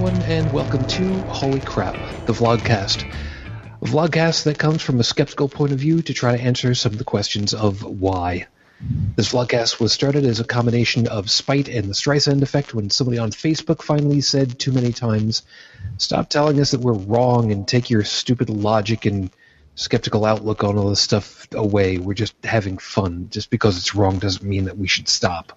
everyone, and welcome to Holy Crap, the Vlogcast. A vlogcast that comes from a skeptical point of view to try to answer some of the questions of why. This vlogcast was started as a combination of spite and the Streisand effect when somebody on Facebook finally said too many times, "Stop telling us that we're wrong and take your stupid logic and skeptical outlook on all this stuff away. We're just having fun. Just because it's wrong doesn't mean that we should stop."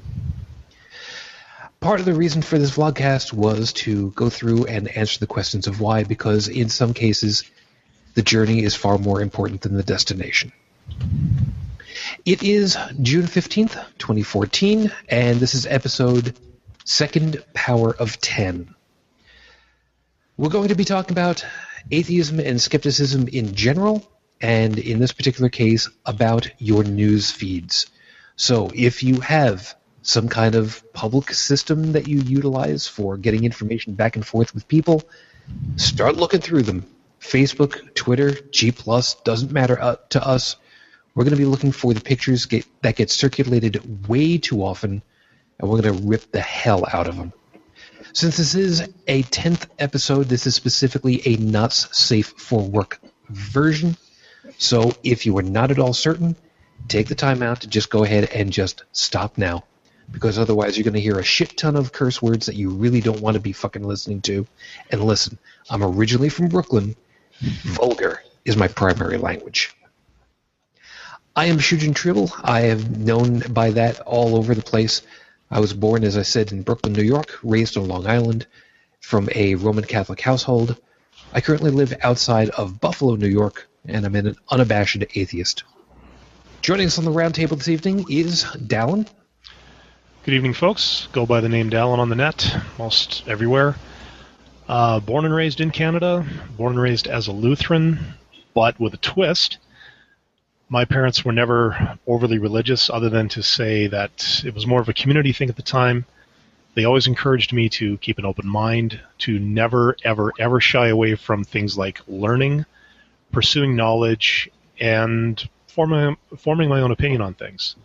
Part of the reason for this vlogcast was to go through and answer the questions of why, because in some cases, the journey is far more important than the destination. It is June 15th, 2014, and this is episode Second Power of 10. We're going to be talking about atheism and skepticism in general, and in this particular case, about your news feeds. So if you have some kind of public system that you utilize for getting information back and forth with people, start looking through them. Facebook, Twitter, G+, doesn't matter to us. We're going to be looking for the pictures that get circulated way too often, and we're going to rip the hell out of them. Since this is a 10th episode, this is specifically a not safe for work version. So if you are not at all certain, take the time out to just go ahead and just stop now. Because otherwise you're going to hear a shit ton of curse words that you really don't want to be fucking listening to. And listen, I'm originally from Brooklyn. Vulgar is my primary language. I am Shujin Tribble. I have known by that all over the place. I was born, as I said, in Brooklyn, New York, raised on Long Island, from a Roman Catholic household. I currently live outside of Buffalo, New York, and I'm an unabashed atheist. Joining us on the roundtable this evening is Dallin. Good evening, folks. Go by the name Dallin on the net, most everywhere. Born and raised in Canada, born and raised as a Lutheran, but with a twist. My parents were never overly religious, other than to say that it was more of a community thing at the time. They always encouraged me to keep an open mind, to never, ever, ever shy away from things like learning, pursuing knowledge, and forming my own opinion on things.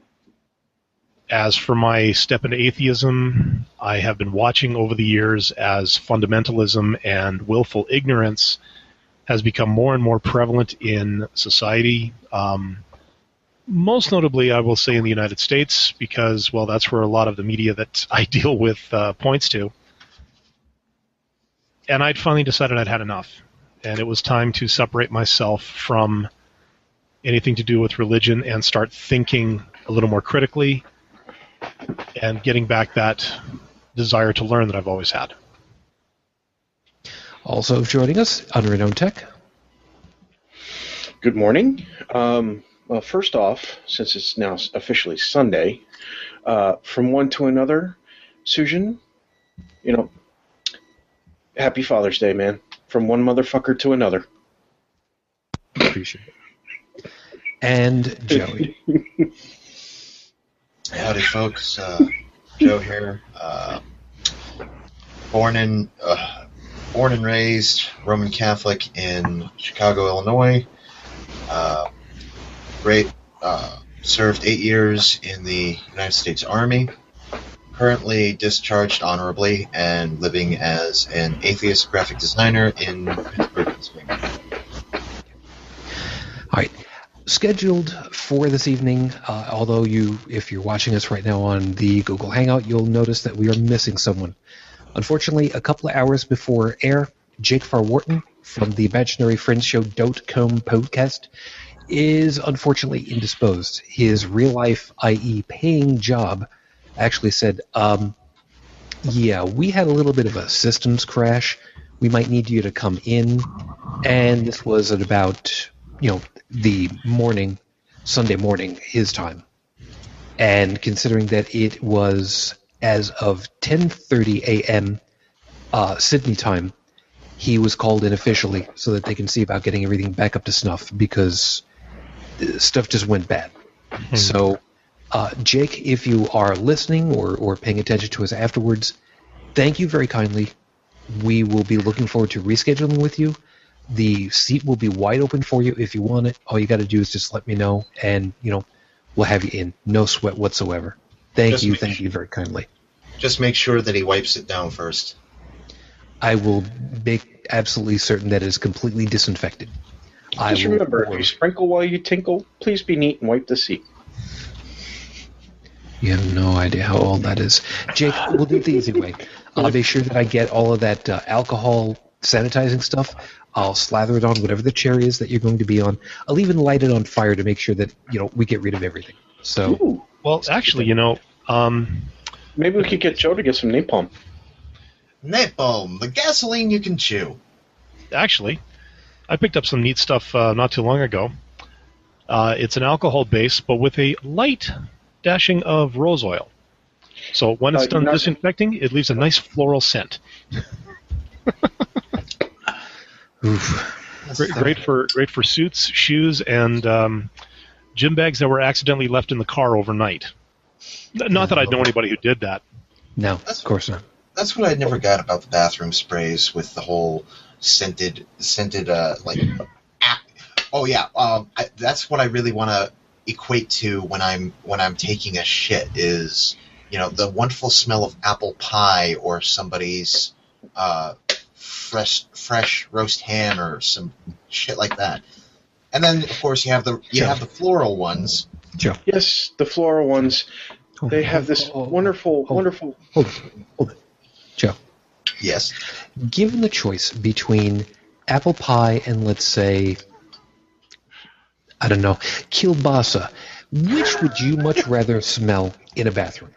As for my step into atheism, I have been watching over the years as fundamentalism and willful ignorance has become more and more prevalent in society. Most notably, I will say in the United States, because, well, that's where a lot of the media that I deal with points to. And I'd finally decided I'd had enough. And it was time to separate myself from anything to do with religion and start thinking a little more critically and getting back that desire to learn that I've always had. Also joining us, Unrenowned Tech. Good morning. Well, first off, since it's now officially Sunday, from one to another, Sujin, happy Father's Day, man. From one motherfucker to another. Appreciate it. And Joey. Howdy, folks. Joe here. Born and raised Roman Catholic in Chicago, Illinois. Served 8 years in the United States Army. Currently discharged honorably and living as an atheist graphic designer in Pittsburgh, Pennsylvania. All right. Scheduled for this evening, although if you're watching us right now on the Google Hangout, you'll notice that we are missing someone. Unfortunately, a couple of hours before air, Jake Farwharton from the Imaginary Friends Show .com podcast is unfortunately indisposed. His real-life, i.e. paying job, actually said, yeah, we had a little bit of a systems crash. We might need you to come in. And this was at about, the morning, Sunday morning, his time. And considering that it was as of 10:30 a.m. Sydney time, he was called in officially so that they can see about getting everything back up to snuff because stuff just went bad. Mm-hmm. So, Jake, if you are listening or paying attention to us afterwards, thank you very kindly. We will be looking forward to rescheduling with you. The seat will be wide open for you if you want it. All you got to do is just let me know, and we'll have you in. No sweat whatsoever. Thank you very kindly. Just make sure that he wipes it down first. I will make absolutely certain that it is completely disinfected. Just remember, if you sprinkle while you tinkle, please be neat and wipe the seat. You have no idea how old that is. Jake, we'll do it the easy way. I'll make sure that I get all of that alcohol sanitizing stuff. I'll slather it on whatever the chair is that you're going to be on. I'll even light it on fire to make sure that we get rid of everything. So, Ooh. Well, actually, maybe we could get Joe to get some napalm. Napalm, the gasoline you can chew. Actually, I picked up some neat stuff not too long ago. It's an alcohol base, but with a light dashing of rose oil. So when it's done disinfecting, it leaves a nice floral scent. Great for suits, shoes, and gym bags that were accidentally left in the car overnight. Not that I know anybody who did that. No, of course not. That's what I never got about the bathroom sprays with the whole scented that's what I really want to equate to when I'm taking a shit is the wonderful smell of apple pie or somebody's fresh roast ham or some shit like that. And then of course you have the floral ones. Joe. Yes, the floral ones. They have this wonderful. Hold it. Joe. Yes. Given the choice between apple pie and, let's say, I don't know, kielbasa, which would you much rather smell in a bathroom?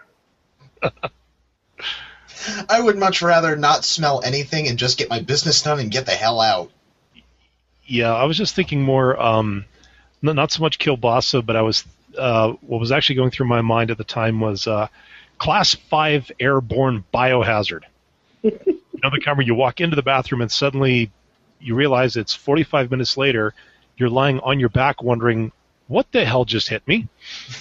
I would much rather not smell anything and just get my business done and get the hell out. Yeah, I was just thinking more, not so much kielbasa, but I was what was actually going through my mind at the time was Class 5 airborne biohazard. The kind where you walk into the bathroom and suddenly you realize it's 45 minutes later, you're lying on your back wondering, what the hell just hit me?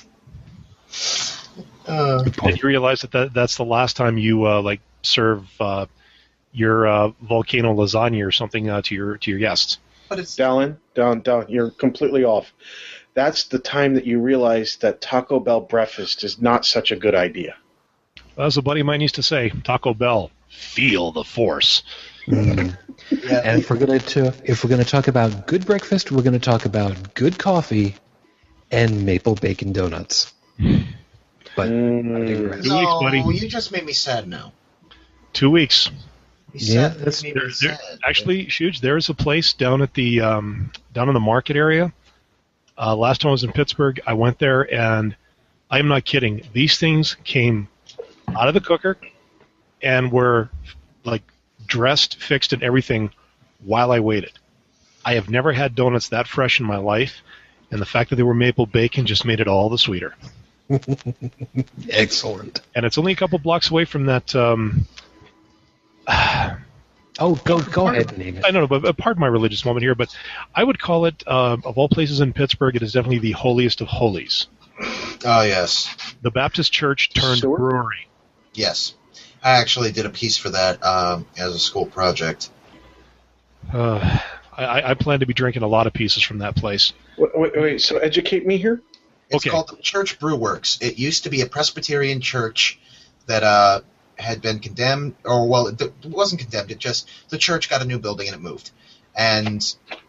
And you realize that's the last time you serve your volcano lasagna or something to your guests. But it's down. You're completely off. That's the time that you realize that Taco Bell breakfast is not such a good idea. As a buddy of mine used to say, Taco Bell, feel the force. Yeah. And if we're gonna talk about good breakfast, we're gonna talk about good coffee and maple bacon donuts. But I digress. 2 weeks, buddy. You just made me sad now. 2 weeks. Actually, Shuge, there is a place down at the down in the market area. Last time I was in Pittsburgh, I went there, and I am not kidding. These things came out of the cooker and were dressed, fixed, and everything while I waited. I have never had donuts that fresh in my life, and the fact that they were maple bacon just made it all the sweeter. Excellent. And it's only a couple blocks away from that. Go ahead and name it. I don't know, but pardon my religious moment here, but I would call it, of all places in Pittsburgh, it is definitely the holiest of holies. Oh, yes. The Baptist Church turned brewery. Yes. I actually did a piece for that as a school project. I plan to be drinking a lot of pieces from that place. Wait, so educate me here? It's called the Church Brew Works. It used to be a Presbyterian church that had been condemned, it wasn't condemned. The church got a new building and it moved, and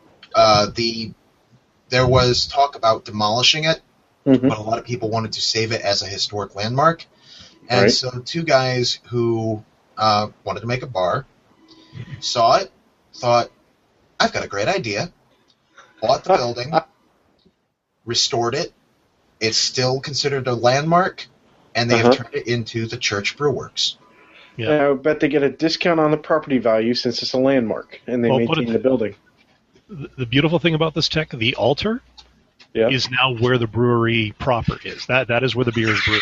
there was talk about demolishing it, but a lot of people wanted to save it as a historic landmark, and so two guys who wanted to make a bar saw it, thought, I've got a great idea, bought the building, restored it. It's still considered a landmark, and they have turned it into the Church Brew Works. Yeah. I bet they get a discount on the property value since it's a landmark, and they maintain the building. The beautiful thing about this tech, the altar, is now where the brewery proper is. That is where the beer is brewed.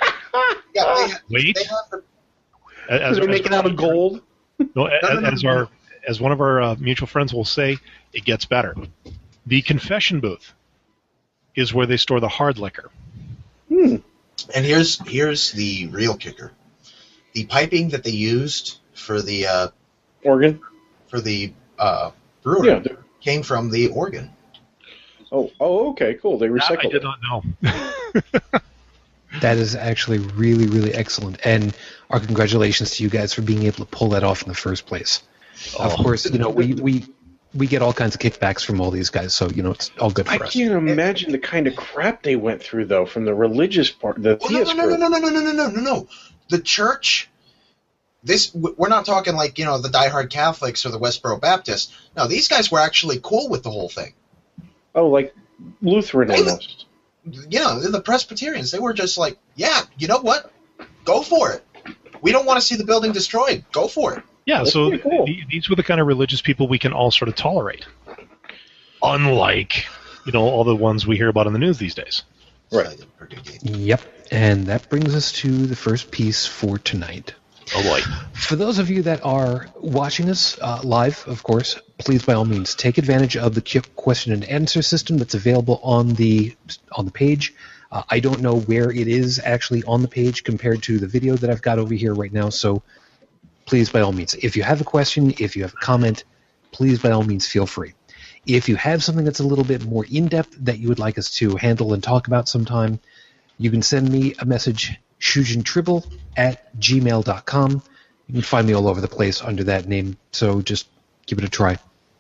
They're making out of gold. No, as one of our mutual friends will say, it gets better. The confession booth is where they store the hard liquor. And here's the real kicker. The piping that they used for the organ for the brewery came from the organ. Oh, okay, cool. They recycled I did not know. That is actually really, really excellent. And our congratulations to you guys for being able to pull that off in the first place. Of course, we get all kinds of kickbacks from all these guys, so it's all good for I us. can't imagine the kind of crap they went through, though, from the religious part, the theist group. No. The church. We're not talking like the diehard Catholics or the Westboro Baptists. No, these guys were actually cool with the whole thing. Oh, like Lutheran almost. The Presbyterians, they were just like, yeah, you know what? Go for it. We don't want to see the building destroyed. Go for it. Yeah, That's so pretty cool. These were the kind of religious people we can all sort of tolerate. Unlike, all the ones we hear about in the news these days. Right. Yep. And that brings us to the first piece for tonight. Oh, boy. For those of you that are watching us live, of course, please by all means take advantage of the question and answer system that's available on the page. I don't know where it is actually on the page compared to the video that I've got over here right now, so please by all means, if you have a question, if you have a comment, please by all means feel free. If you have something that's a little bit more in-depth that you would like us to handle and talk about sometime, you can send me a message, shujintribble@gmail.com. You can find me all over the place under that name, so just give it a try.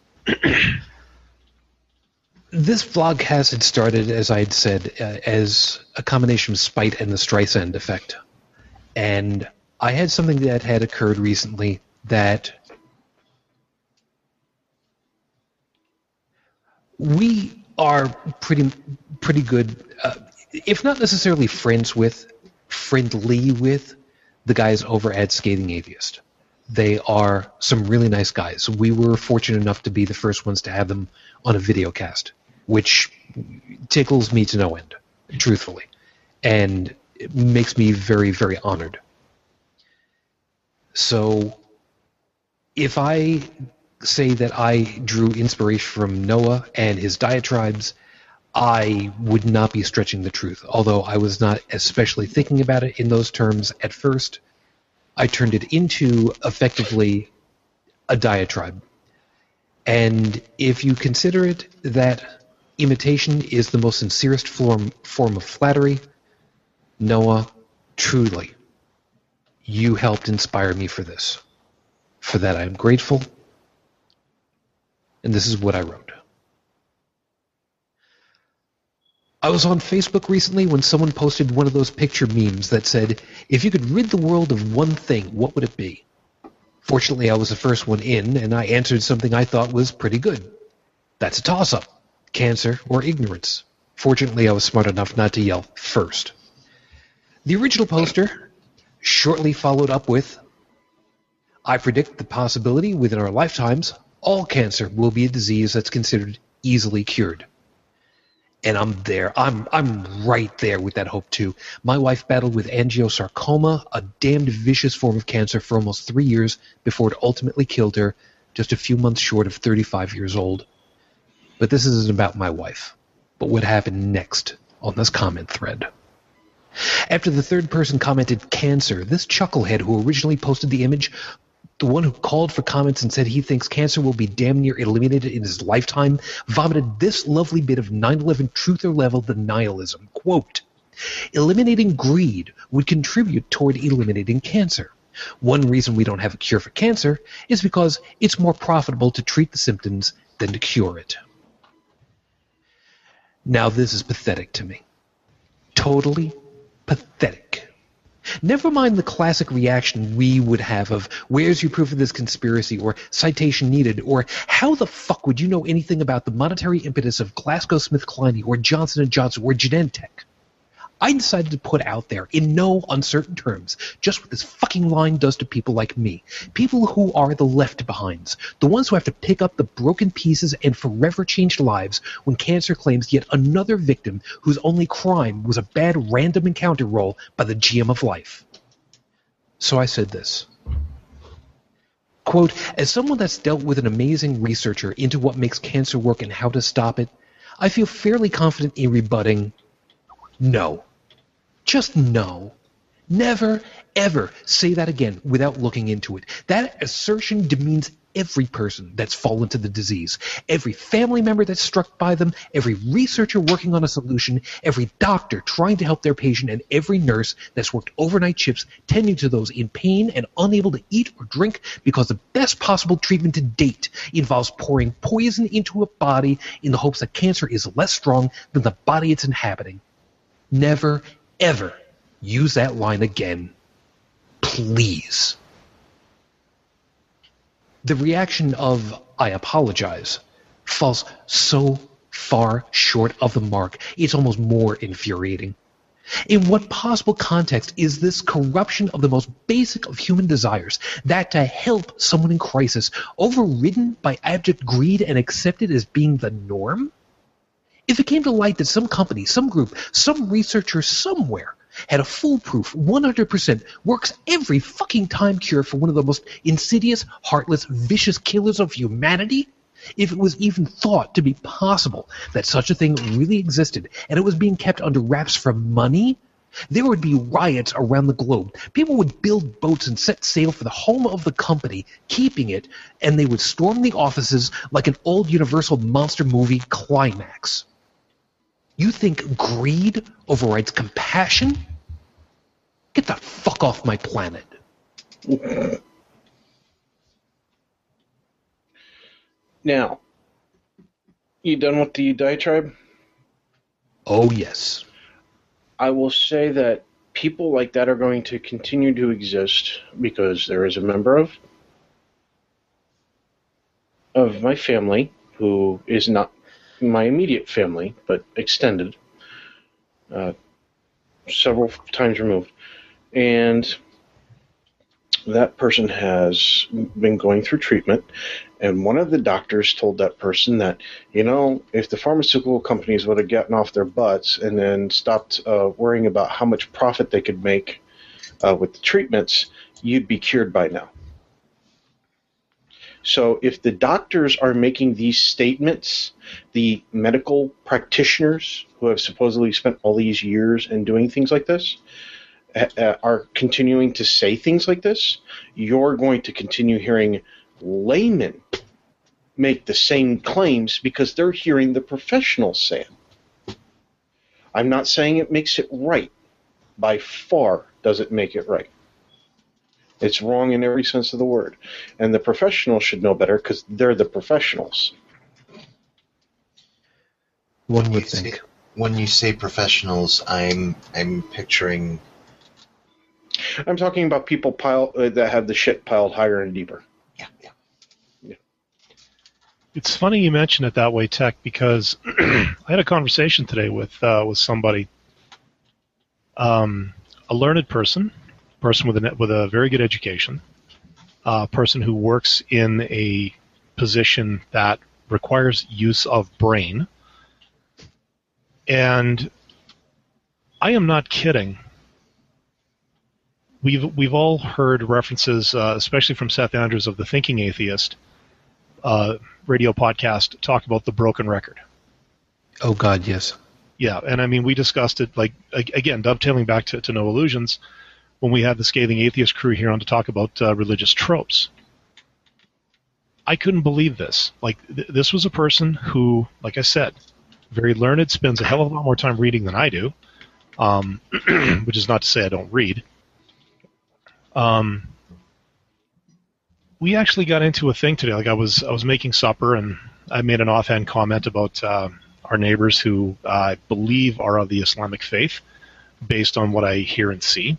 This vlogcast had started, as I had said, as a combination of spite and the Streisand effect. And I had something that had occurred recently that we are pretty good, if not necessarily friendly with the guys over at Scathing Atheist. They are some really nice guys. We were fortunate enough to be the first ones to have them on a video cast, which tickles me to no end, truthfully, and it makes me very, very honored. So if I say that I drew inspiration from Noah and his diatribes, I would not be stretching the truth. Although I was not especially thinking about it in those terms at first, I turned it into effectively a diatribe. And if you consider it that imitation is the most sincerest form of flattery, Noah, truly, you helped inspire me for this. For that I am grateful. And this is what I wrote. I was on Facebook recently when someone posted one of those picture memes that said, if you could rid the world of one thing, what would it be? Fortunately, I was the first one in, and I answered something I thought was pretty good. That's a toss-up. Cancer or ignorance. Fortunately, I was smart enough not to yell first. The original poster shortly followed up with, I predict the possibility within our lifetimes, all cancer will be a disease that's considered easily cured. And I'm there. I'm right there with that hope, too. My wife battled with angiosarcoma, a damned vicious form of cancer, for almost 3 years before it ultimately killed her, just a few months short of 35 years old. But this isn't about my wife, but what happened next on this comment thread. After the third person commented cancer, this chucklehead who originally posted the image, the one who called for comments and said he thinks cancer will be damn near eliminated in his lifetime, vomited this lovely bit of 9/11 truther-level denialism. Quote, eliminating greed would contribute toward eliminating cancer. One reason we don't have a cure for cancer is because it's more profitable to treat the symptoms than to cure it. Now this is pathetic to me. Totally pathetic. Never mind the classic reaction we would have of, where's your proof of this conspiracy, or citation needed, or how the fuck would you know anything about the monetary impetus of GlaxoSmithKline or Johnson & Johnson or Genentech? I decided to put out there, in no uncertain terms, just what this fucking line does to people like me. People who are the left-behinds. The ones who have to pick up the broken pieces and forever change lives when cancer claims yet another victim whose only crime was a bad random encounter roll by the GM of life. So I said this. Quote, as someone that's dealt with an amazing researcher into what makes cancer work and how to stop it, I feel fairly confident in rebutting no. Just no. Never, ever say that again without looking into it. That assertion demeans every person that's fallen to the disease, every family member that's struck by them, every researcher working on a solution, every doctor trying to help their patient, and every nurse that's worked overnight shifts tending to those in pain and unable to eat or drink because the best possible treatment to date involves pouring poison into a body in the hopes that cancer is less strong than the body it's inhabiting. Never, ever use that line again. Please. The reaction of, I apologize, falls so far short of the mark, it's almost more infuriating. In what possible context is this corruption of the most basic of human desires, that to help someone in crisis, overridden by abject greed and accepted as being the norm? If it came to light that some company, some group, some researcher somewhere had a foolproof 100% works every fucking time cure for one of the most insidious, heartless, vicious killers of humanity, if it was even thought to be possible that such a thing really existed and it was being kept under wraps for money, there would be riots around the globe. People would build boats and set sail for the home of the company, keeping it, and they would storm the offices like an old Universal monster movie climax. You think greed overrides compassion? Get the fuck off my planet. Now, you done with the diatribe? Oh, yes. I will say that people like that are going to continue to exist because there is a member of my family who is not my immediate family, but extended, several times removed. And that person has been going through treatment, and one of the doctors told that person that, if the pharmaceutical companies would have gotten off their butts and then stopped worrying about how much profit they could make with the treatments, you'd be cured by now. So if the doctors are making these statements, the medical practitioners who have supposedly spent all these years in doing things like this are continuing to say things like this, you're going to continue hearing laymen make the same claims because they're hearing the professionals say it. I'm not saying it makes it right. By far does it make it right. It's wrong in every sense of the word. And the professionals should know better because they're the professionals. One would think. When you say professionals, I'm picturing... I'm talking about people that have the shit piled higher and deeper. Yeah. It's funny you mention it that way, Tech, because I had a conversation today with somebody, a learned person with a very good education, a person who works in a position that requires use of brain, and I am not kidding. We've all heard references, especially from Seth Andrews of the Thinking Atheist radio podcast, talk about the broken record. Oh God, yes. Yeah, and I mean we discussed it, like again, dovetailing back to No Illusions, when we had the Scathing Atheist crew here on to talk about religious tropes. I couldn't believe this. Like this was a person who, like I said, very learned, spends a hell of a lot more time reading than I do, which is not to say I don't read. We actually got into a thing today. Like I was making supper, and I made an offhand comment about our neighbors who I believe are of the Islamic faith, based on what I hear and see.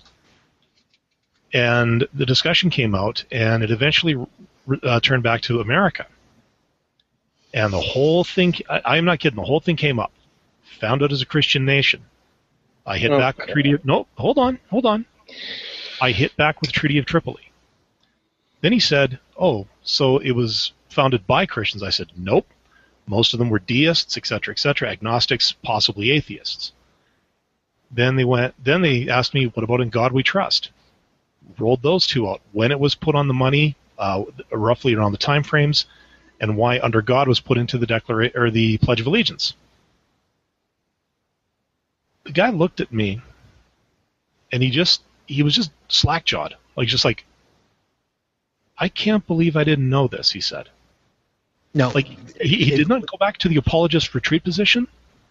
And the discussion came out, and it eventually turned back to America. And the whole thing, I'm not kidding, the whole thing came up. Found out as a Christian nation. I hit back with Treaty of... No, hold on. I hit back with Treaty of Tripoli. Then he said, oh, so it was founded by Christians. I said, nope. Most of them were deists, etc., agnostics, possibly atheists. Then they asked me, what about In God We Trust? Rolled those two out. When it was put on the money, roughly around the time frames, and why Under God was put into the Pledge of Allegiance. The guy looked at me, and he just he was just slack-jawed, like, I can't believe I didn't know this, he said. No, Like, he did not go back to the apologist retreat position.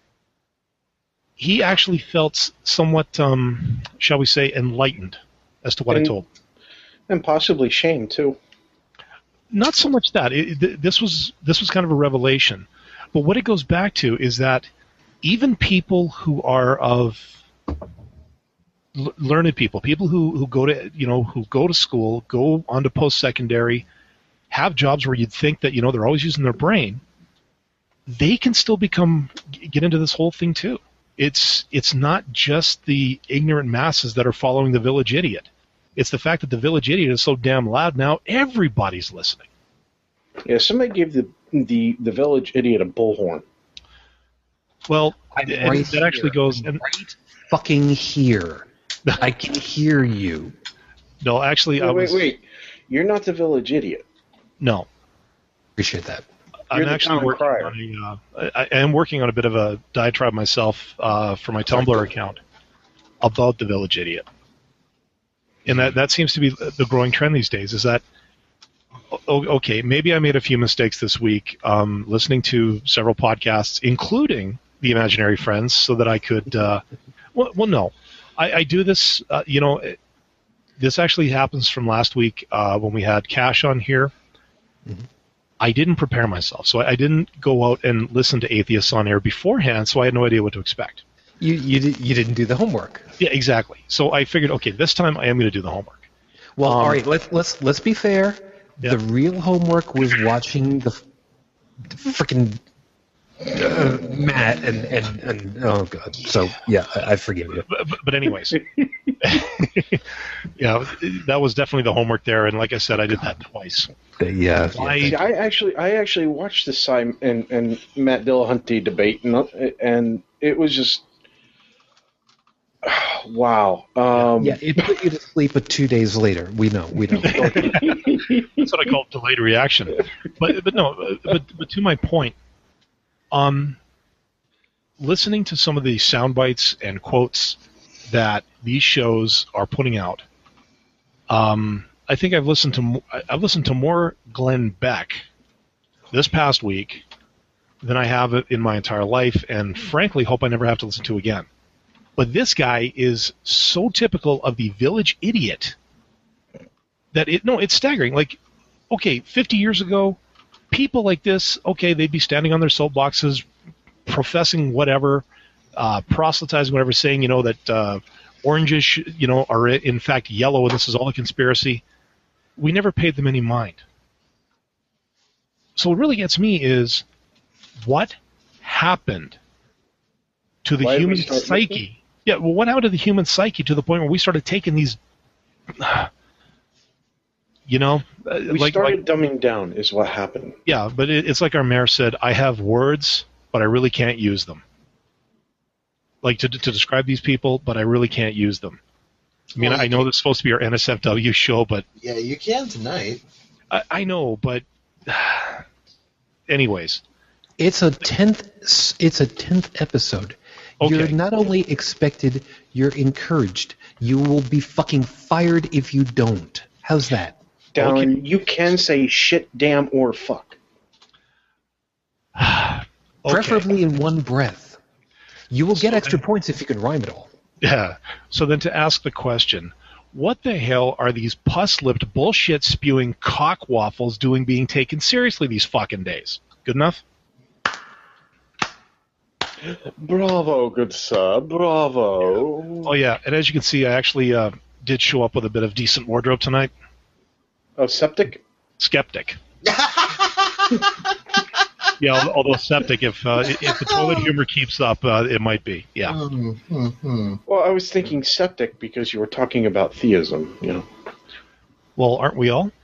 He actually felt somewhat, shall we say, enlightened as to what I told him. And possibly shame, too. Not so much that. This was kind of a revelation. But what it goes back to is that even people who are of learned people who go to school, go on to post-secondary, have jobs where you'd think that they're always using their brain, they can still get into this whole thing too. It's not just the ignorant masses that are following the village idiot. It's the fact that the village idiot is so damn loud now, everybody's listening. Yeah, somebody gave the village idiot a bullhorn. Well, right that actually goes... right fucking here. I can hear you. No, actually, Wait. You're not the village idiot. No. Appreciate that. You're I'm the actually town working crier. on I am working on a bit of a diatribe myself for my Tumblr account about the village idiot. And that seems to be the growing trend these days, is that, okay, maybe I made a few mistakes this week listening to several podcasts, including The Imaginary Friends, so that I could... no. I do this, this actually happens from last week when we had Cash on here. Mm-hmm. I didn't prepare myself, so I didn't go out and listen to Atheists on air beforehand, so I had no idea what to expect. You didn't do the homework. Yeah, exactly. So I figured, okay, this time I am going to do the homework. Well, all right. Let's be fair. Yeah. The real homework was watching the freaking Matt and oh god. So yeah, I forgive you. But anyways, yeah, that was definitely the homework there. And like I said, I did that twice. Yeah. See, I actually watched the Simon and Matt Dillahunty debate, and it was just wow. Yeah, it put you to sleep, but 2 days later, we know. That's what I call delayed reaction. But to my point, listening to some of the sound bites and quotes that these shows are putting out, I think I've listened to more Glenn Beck this past week than I have in my entire life, and frankly, hope I never have to listen to again. But this guy is so typical of the village idiot that it's staggering. Like, okay, 50 years ago, people like this, okay, they'd be standing on their soapboxes, professing whatever, proselytizing whatever, saying, that oranges, are in fact yellow, and this is all a conspiracy. We never paid them any mind. So what really gets me is what happened to the human psyche. Listening? Yeah, well, what happened to the human psyche to the point where we started taking these, we started dumbing down is what happened. Yeah, but it's like our mayor said, I have words, but I really can't use them. Like to describe these people, but I really can't use them. I mean, I know this is supposed to be our NSFW show, but... Yeah, you can tonight. I know, but... Anyways. It's a 10th episode. Okay. You're not only expected, you're encouraged. You will be fucking fired if you don't. How's that? Darren, you can say shit, damn, or fuck. Preferably in one breath. You will get extra points if you can rhyme it all. Yeah. So then to ask the question, what the hell are these pus-lipped, bullshit-spewing cockwaffles doing being taken seriously these fucking days? Good enough? Bravo, good sir. Bravo. Oh, yeah. And as you can see, I actually did show up with a bit of decent wardrobe tonight. Oh, septic? Skeptic. Yeah, although septic, if the toilet humor keeps up, it might be. Yeah. Well, I was thinking septic because you were talking about theism, Well, aren't we all?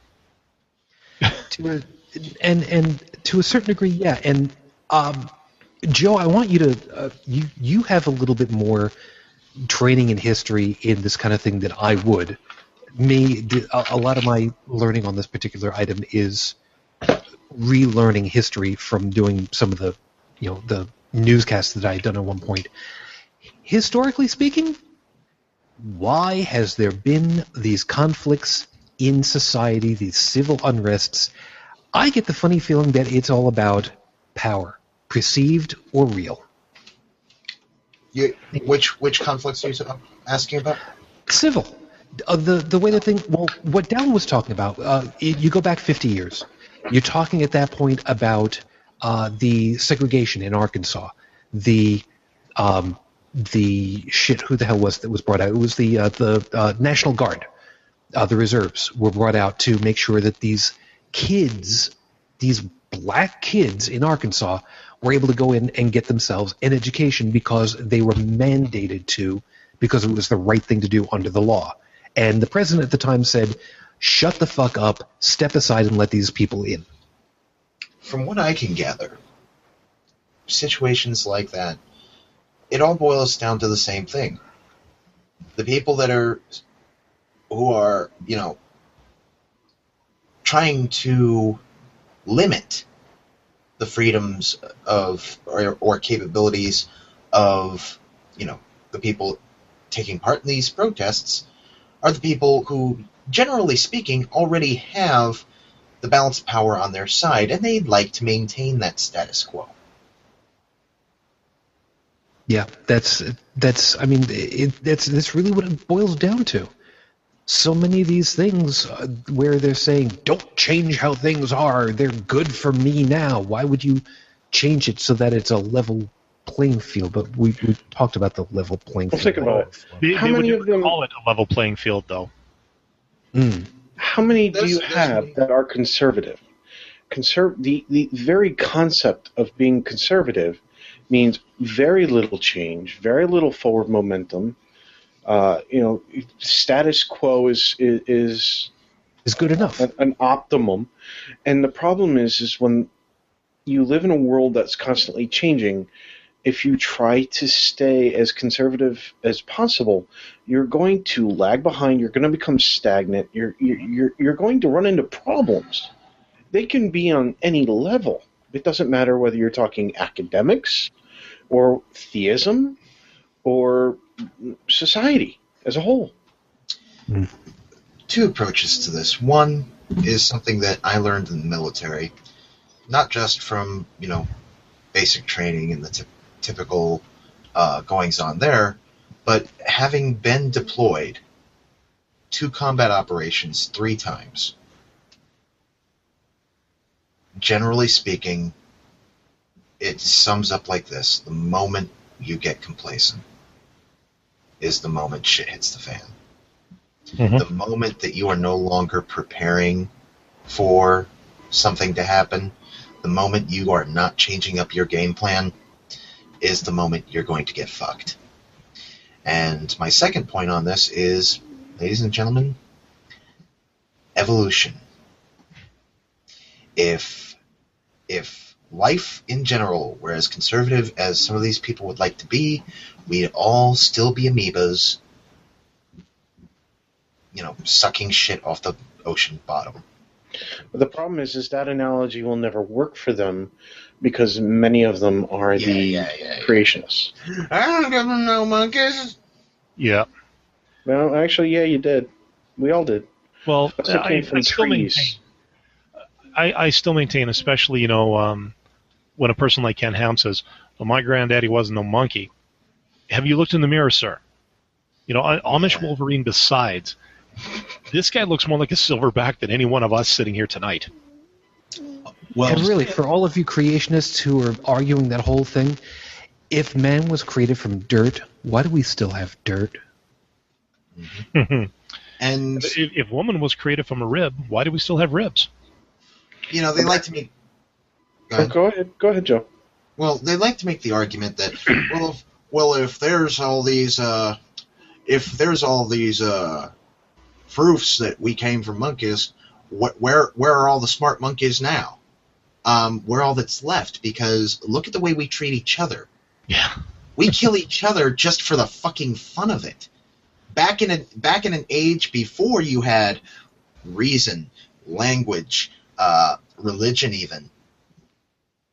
And to a certain degree, yeah. And Joe, I want you to you have a little bit more training in history in this kind of thing than I would. A lot of my learning on this particular item is relearning history from doing some of the the newscasts that I had done at one point. Historically speaking, why has there been these conflicts in society, these civil unrests? I get the funny feeling that it's all about power, perceived or real. Which conflicts are you asking about? Civil. The way the thing, well, what Dallin was talking about, you go back 50 years. You're talking at that point about the segregation in Arkansas, the shit, who the hell was that was brought out? It was the National Guard. The reserves were brought out to make sure that these kids, these black kids in Arkansas, were able to go in and get themselves an education because they were mandated to, because it was the right thing to do under the law. And the president at the time said, shut the fuck up, step aside and let these people in. From what I can gather, situations like that, it all boils down to the same thing. The people who are, trying to limit the freedoms of or capabilities of, the people taking part in these protests are the people who, generally speaking, already have the balance of power on their side, and they'd like to maintain that status quo. Yeah, that's really what it boils down to. So many of these things where they're saying, don't change how things are, they're good for me now. Why would you change it so that it's a level playing field? But we talked about the level playing field. Think about it. How many of them call it a level playing field, though? How many do you have that are conservative? The very concept of being conservative means very little change, very little forward momentum. Status quo is good enough, an optimum. And the problem is when you live in a world that's constantly changing, if you try to stay as conservative as possible, you're going to lag behind. You're going to become stagnant. You're going to run into problems. They can be on any level. It doesn't matter whether you're talking academics or theism or society as a whole. Two approaches to this. One is something that I learned in the military, not just from, basic training and the typical goings-on there, but having been deployed to combat operations 3 times. Generally speaking, it sums up like this: the moment you get complacent is the moment shit hits the fan. Mm-hmm. The moment that you are no longer preparing for something to happen, the moment you are not changing up your game plan, is the moment you're going to get fucked. And my second point on this is, ladies and gentlemen, evolution. If life in general were as conservative as some of these people would like to be, we'd all still be amoebas, sucking shit off the ocean bottom. But the problem is that analogy will never work for them because many of them are creationists. I don't give them no monkeys. Yeah. Well, actually, yeah, you did. We all did. Well, I still maintain, especially, when a person like Ken Ham says, well, my granddaddy wasn't no monkey. Have you looked in the mirror, sir? Amish Wolverine besides, this guy looks more like a silverback than any one of us sitting here tonight. Well, and really, for all of you creationists who are arguing that whole thing, if man was created from dirt, why do we still have dirt? Mm-hmm. And if woman was created from a rib, why do we still have ribs? They like to make... Go ahead, Joe. Well, they like to make the argument that, if there's all these proofs that we came from monkeys, where are all the smart monkeys now? Where all that's left? Because look at the way we treat each other. Yeah, we kill each other just for the fucking fun of it. Back in an age before you had reason, language, religion, even.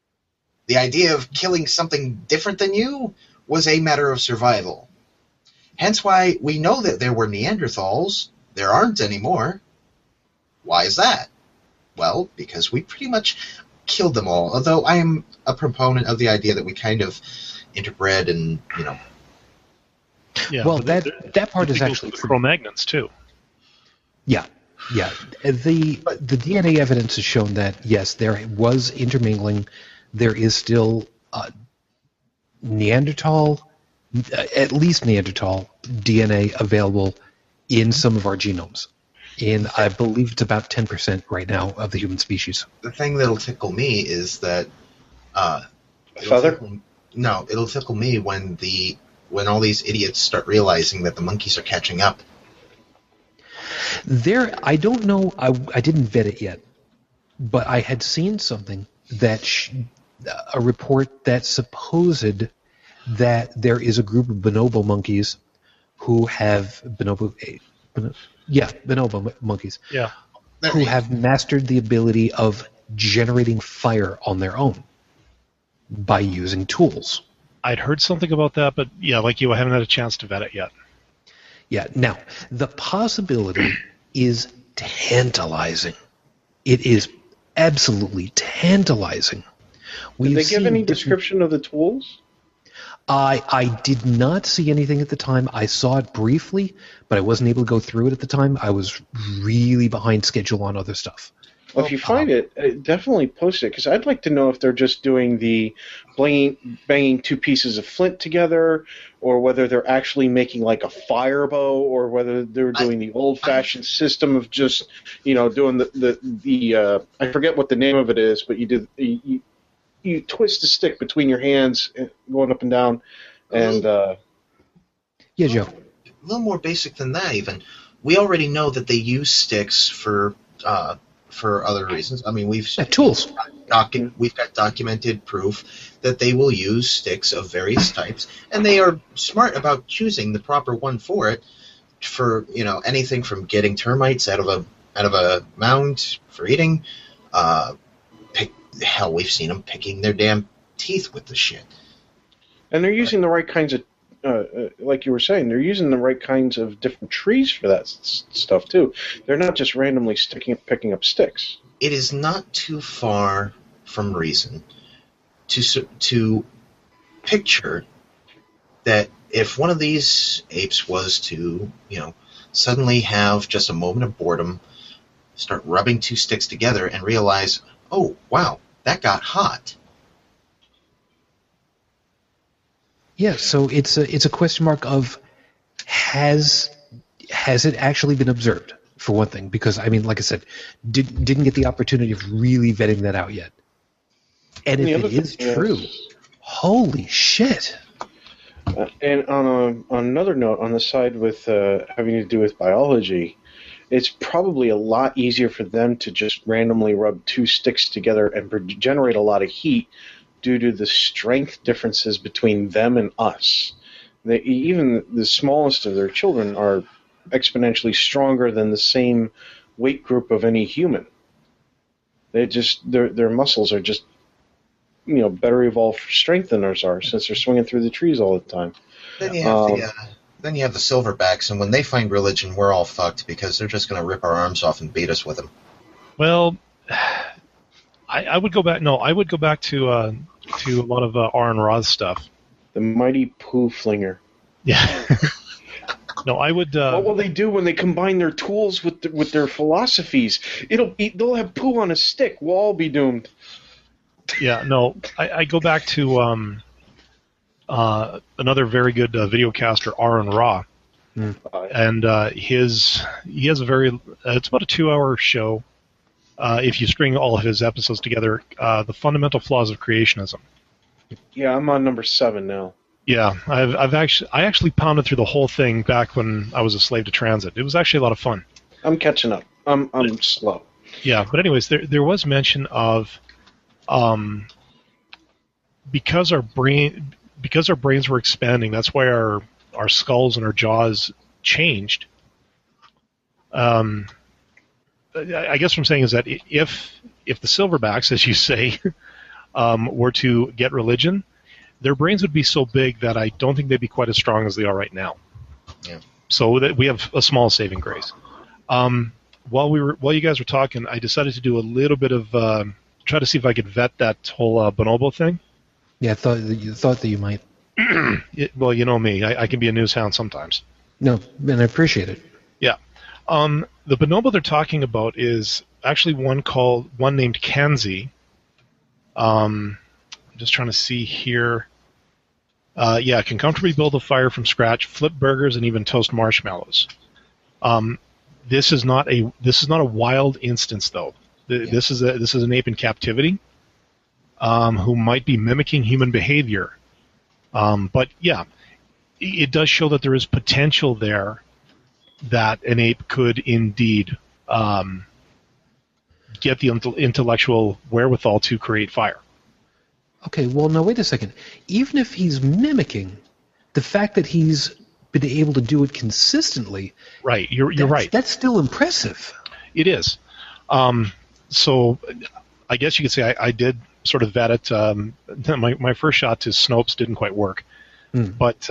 The idea of killing something different than you was a matter of survival. Hence why we know that there were Neanderthals. There aren't anymore. Why is that? Well, because we pretty much killed them all. Although I am a proponent of the idea that we kind of interbred and, Yeah, Well, but that part is actually true. Cro-Magnons too. Yeah. The DNA evidence has shown that, yes, there was intermingling. There is still Neanderthal, at least Neanderthal DNA available in some of our genomes. I believe it's about 10% right now of the human species. The thing that'll tickle me is that Feather? It'll tickle me when all these idiots start realizing that the monkeys are catching up. I don't know. I didn't vet it yet, but I had seen something a report that supposed that there is a group of bonobo monkeys who have bonobo monkeys. Yeah. Who have mastered the ability of generating fire on their own by using tools. I'd heard something about that, but yeah, like you, I haven't had a chance to vet it yet. Yeah. Now, the possibility is tantalizing. It is absolutely tantalizing. Did they give any description of the tools? I did not see anything at the time. I saw it briefly, but I wasn't able to go through it at the time. I was really behind schedule on other stuff. Well, if you find it, definitely post it, because I'd like to know if they're just doing the banging two pieces of flint together, or whether they're actually making like a fire bow, or whether they're doing the old-fashioned system of just, doing the I forget what the name of it is, but you twist the stick between your hands, going up and down, and yeah, Joe. A little more basic than that, even. We already know that they use sticks for other reasons. I mean, we've tools. We've got documented proof that they will use sticks of various types, and they are smart about choosing the proper one for it. For anything from getting termites out of a mound for eating. Hell, we've seen them picking their damn teeth with the shit. And they're using the right kinds of, like you were saying, they're using the right kinds of different trees for that stuff, too. They're not just randomly picking up sticks. It is not too far from reason to picture that if one of these apes was to, suddenly have just a moment of boredom, start rubbing two sticks together and realize, oh, wow, that got hot. Yeah, so it's a question mark of has it actually been observed, for one thing? Because, I mean, like I said, didn't get the opportunity of really vetting that out yet. And if it is true, holy shit. And on another note, on the side with having to do with biology, it's probably a lot easier for them to just randomly rub two sticks together and generate a lot of heat due to the strength differences between them and us. Even the smallest of their children are exponentially stronger than the same weight group of any human. Their muscles are just better evolved for strength than ours are, since they're swinging through the trees all the time. Then you have the silverbacks, and when they find religion, we're all fucked because they're just going to rip our arms off and beat us with them. Well, I would go back. No, I would go back to a lot of Aaron Roth's stuff. The mighty poo flinger. Yeah. No, I would. What will they do when they combine their tools with their philosophies? They'll have poo on a stick. We'll all be doomed. Yeah. No, I go back to another very good videocaster, Aaron Ra. And he has a very it's about a 2-hour show. If you string all of his episodes together, the fundamental flaws of creationism. Yeah, I'm on number 7 now. Yeah, I actually pounded through the whole thing back when I was a slave to transit. It was actually a lot of fun. I'm catching up. I'm slow. Yeah, but anyways, there was mention of because our brains were expanding. That's why our skulls and our jaws changed. I guess what I'm saying is that if the silverbacks, as you say, were to get religion, their brains would be so big that I don't think they'd be quite as strong as they are right now. Yeah. So that we have a small saving grace. While you guys were talking, I decided to do a little bit of try to see if I could vet that whole bonobo thing. Yeah, I thought that you might. Well, you know me, I can be a news hound sometimes. No, and I appreciate it. Yeah. The bonobo they're talking about is actually one named Kanzi. I'm just trying to see here. Yeah, can comfortably build a fire from scratch, flip burgers, and even toast marshmallows. This is not a wild instance, though. This is an ape in captivity who might be mimicking human behavior. But yeah, it does show that there is potential there that an ape could indeed get the intellectual wherewithal to create fire. Okay, well, now wait a second. Even if he's mimicking, the fact that he's been able to do it consistently, right? You're right. That's still impressive. It is. So I guess you could say I did sort of vet it. My first shot to Snopes didn't quite work, but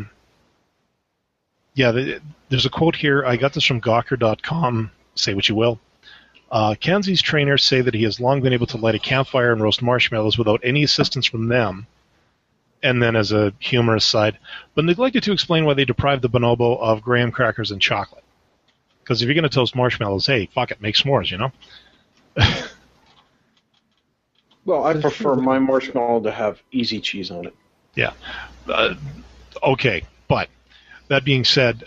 yeah, there's a quote here. I got this from Gawker.com. Say what you will. Kanzi's trainers say that he has long been able to light a campfire and roast marshmallows without any assistance from them. And then as a humorous side, but neglected to explain why they deprived the bonobo of graham crackers and chocolate. Because if you're going to toast marshmallows, hey, fuck it, make s'mores, you know? Well, I prefer my marshmallow to have easy cheese on it. Yeah. Okay, but that being said,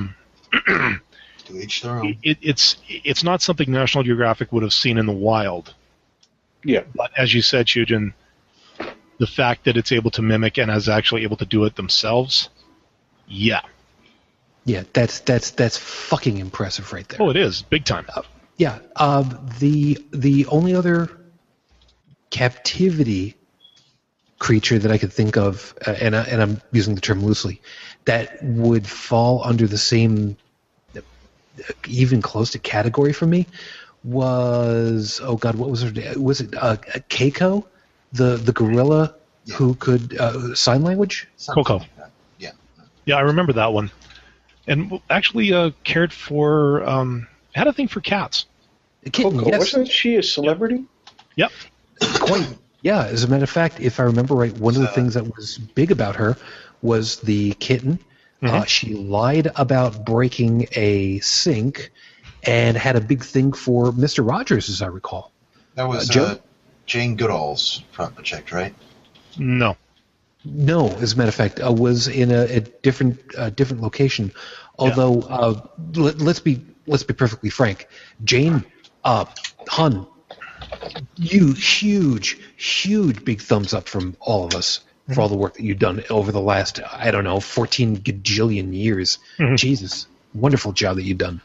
to each their own. It's not something National Geographic would have seen in the wild. Yeah. But as you said, Shujin, the fact that it's able to mimic and is actually able to do it themselves, yeah. Yeah, that's fucking impressive right there. Oh, it is. Big time. Yeah. The only other captivity creature that I could think of, and I'm using the term loosely, that would fall under the same, even close to category for me, was, oh God, what was her name? Was it Keiko, the gorilla who could sign language? Coco. Like that. Yeah. Yeah, I remember that one. And actually cared for, had a thing for cats. A kitten, Coco, yes. wasn't she a celebrity? Yep. Quite. Yeah, as a matter of fact, if I remember right, one of the things that was big about her was the kitten. She lied about breaking a sink and had a big thing for Mr. Rogers, as I recall. That was Joe? Jane Goodall's project, right? No. No, as a matter of fact, was in a different location. Although, let's be perfectly frank, Jane Hun, you huge big thumbs up from all of us for all the work that you've done over the last, I don't know, 14 gajillion years. Jesus, wonderful job that you've done.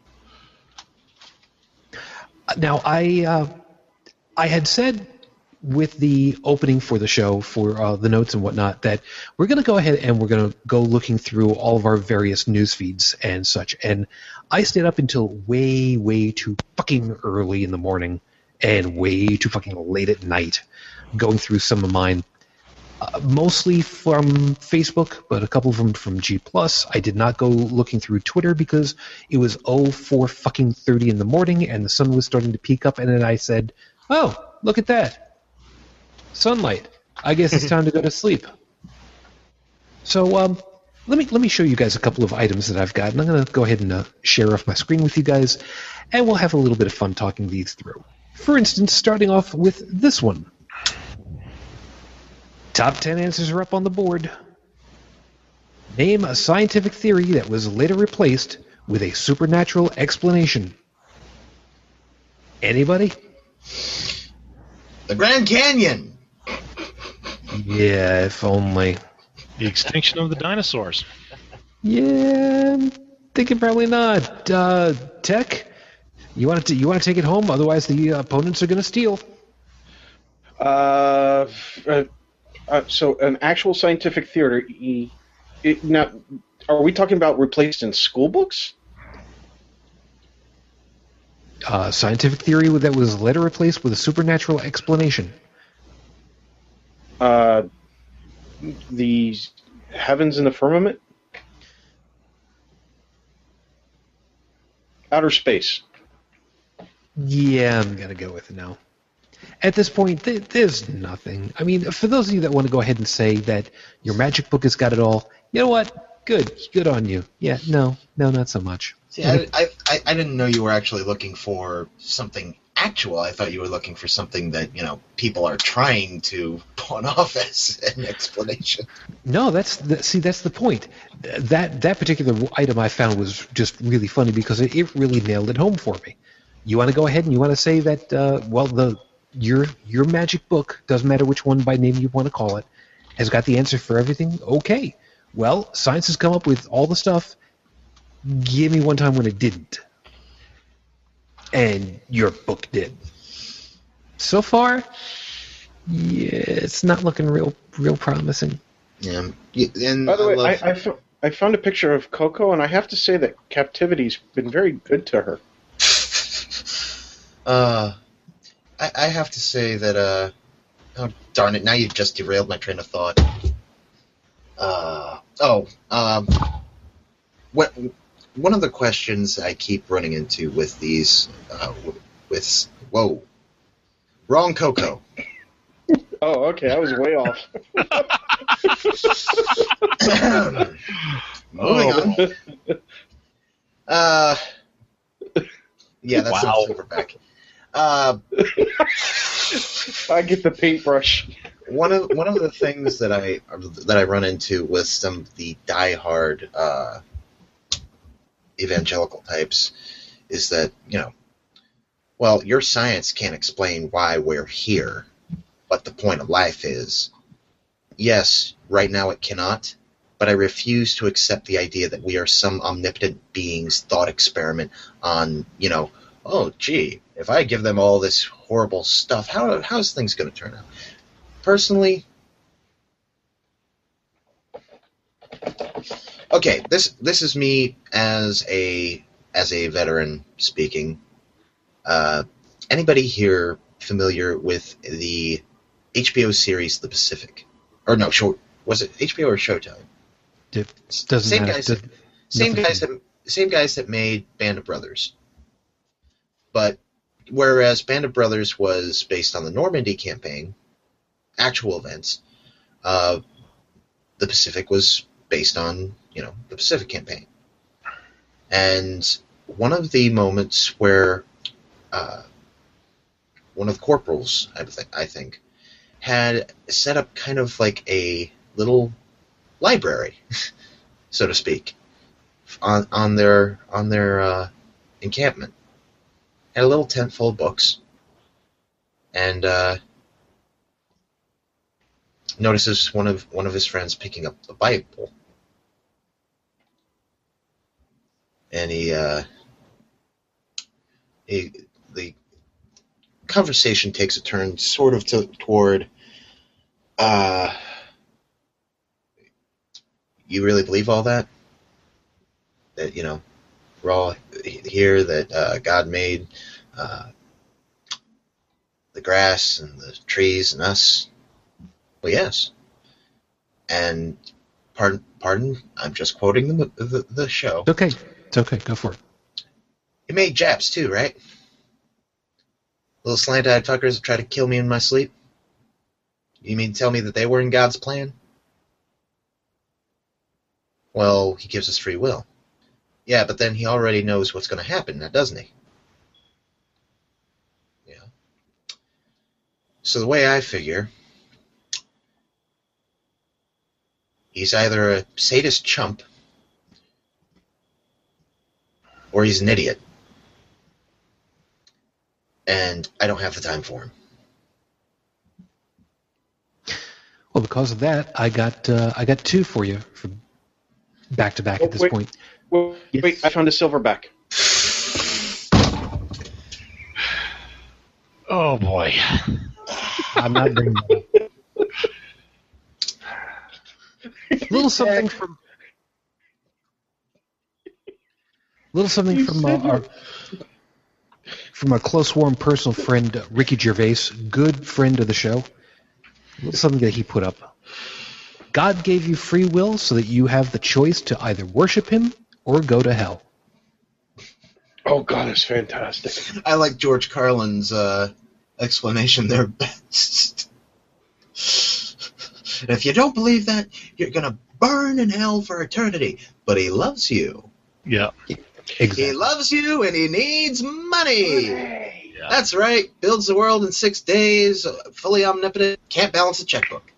Now, I had said with the opening for the show, for the notes and whatnot, that we're going to go ahead and we're going to go looking through all of our various news feeds and such. And I stayed up until way too fucking early in the morning and way too fucking late at night going through some of mine. Mostly from Facebook, but a couple of them from G+. I did not go looking through Twitter because it was 4:30 in the morning and the sun was starting to peak up, and then I said, oh, look at that. Sunlight. I guess it's time to go to sleep. So let me show you guys a couple of items that I've got, and I'm going to go ahead and share off my screen with you guys, and we'll have a little bit of fun talking these through. For instance, starting off with this one. Top 10 answers are up on the board. Name a scientific theory that was later replaced with a supernatural explanation. Anybody? The Grand Canyon! Yeah, if only. The extinction of the dinosaurs. Yeah, I'm thinking probably not. Tech, you want to take it home? Otherwise, the opponents are going to steal. So an actual scientific theory. Now, are we talking about replaced in school books? Scientific theory that was later replaced with a supernatural explanation. The heavens and the firmament? Outer space. Yeah, I'm going to go with it now. At this point, there's nothing. I mean, for those of you that want to go ahead and say that your magic book has got it all, you know what? Good on you. Yeah, no, not so much. See, I didn't know you were actually looking for something actual. I thought you were looking for something that, people are trying to pawn off as an explanation. No, that's the point. That particular item I found was just really funny because it really nailed it home for me. You want to go ahead and you want to say that, your magic book, doesn't matter which one by name you want to call it, has got the answer for everything? Okay. Well, science has come up with all the stuff. Give me one time when it didn't. And your book did. So far, yeah, it's not looking real promising. Yeah. And by the way, I found a picture of Coco, and I have to say that captivity's been very good to her. I have to say that, oh, darn it, now you've just derailed my train of thought. One of the questions I keep running into with these, whoa, wrong Coco. Oh, okay, I was way off. Moving on. Yeah, that's Wow. Silverback. I get the paintbrush. One of the things that I run into with some of the diehard evangelical types is that, well, your science can't explain why we're here, but the point of life is, yes, right now it cannot, but I refuse to accept the idea that we are some omnipotent being's thought experiment on, oh, gee, if I give them all this horrible stuff, how's things going to turn out? Personally, okay, this is me as a veteran speaking. Anybody here familiar with the HBO series The Pacific? Or no, was it HBO or Showtime? It doesn't matter. Same guys that made Band of Brothers. But whereas Band of Brothers was based on the Normandy campaign, actual events, the Pacific was based on, the Pacific campaign. And one of the moments where one of the corporals, I think, had set up kind of like a little library, so to speak, on their encampment. Had a little tent full of books, and notices one of his friends picking up the Bible, and the conversation takes a turn sort of toward, you really believe all that? That, we're all here, that God made the grass and the trees and us? Well, yes. And, pardon, I'm just quoting the show. It's okay, go for it. It made Japs too, right? Little slant-eyed fuckers that try to kill me in my sleep? You mean to tell me that they were in God's plan? Well, he gives us free will. Yeah, but then he already knows what's going to happen, now doesn't he? Yeah. So the way I figure, he's either a sadist chump or he's an idiot. And I don't have the time for him. Well, because of that, I got two for you for back to back at this point. Wait, I found a silverback. Oh boy. I'm not bringing that up. Little something from our close, warm, personal friend Ricky Gervais, good friend of the show. A little something that he put up. God gave you free will so that you have the choice to either worship him or go to hell. Oh God, it's fantastic. I like George Carlin's explanation there best. If you don't believe that, you're going to burn in hell for eternity. But he loves you. Yeah. Exactly. He loves you and he needs money. Yeah. That's right. Builds the world in 6 days, fully omnipotent, can't balance a checkbook.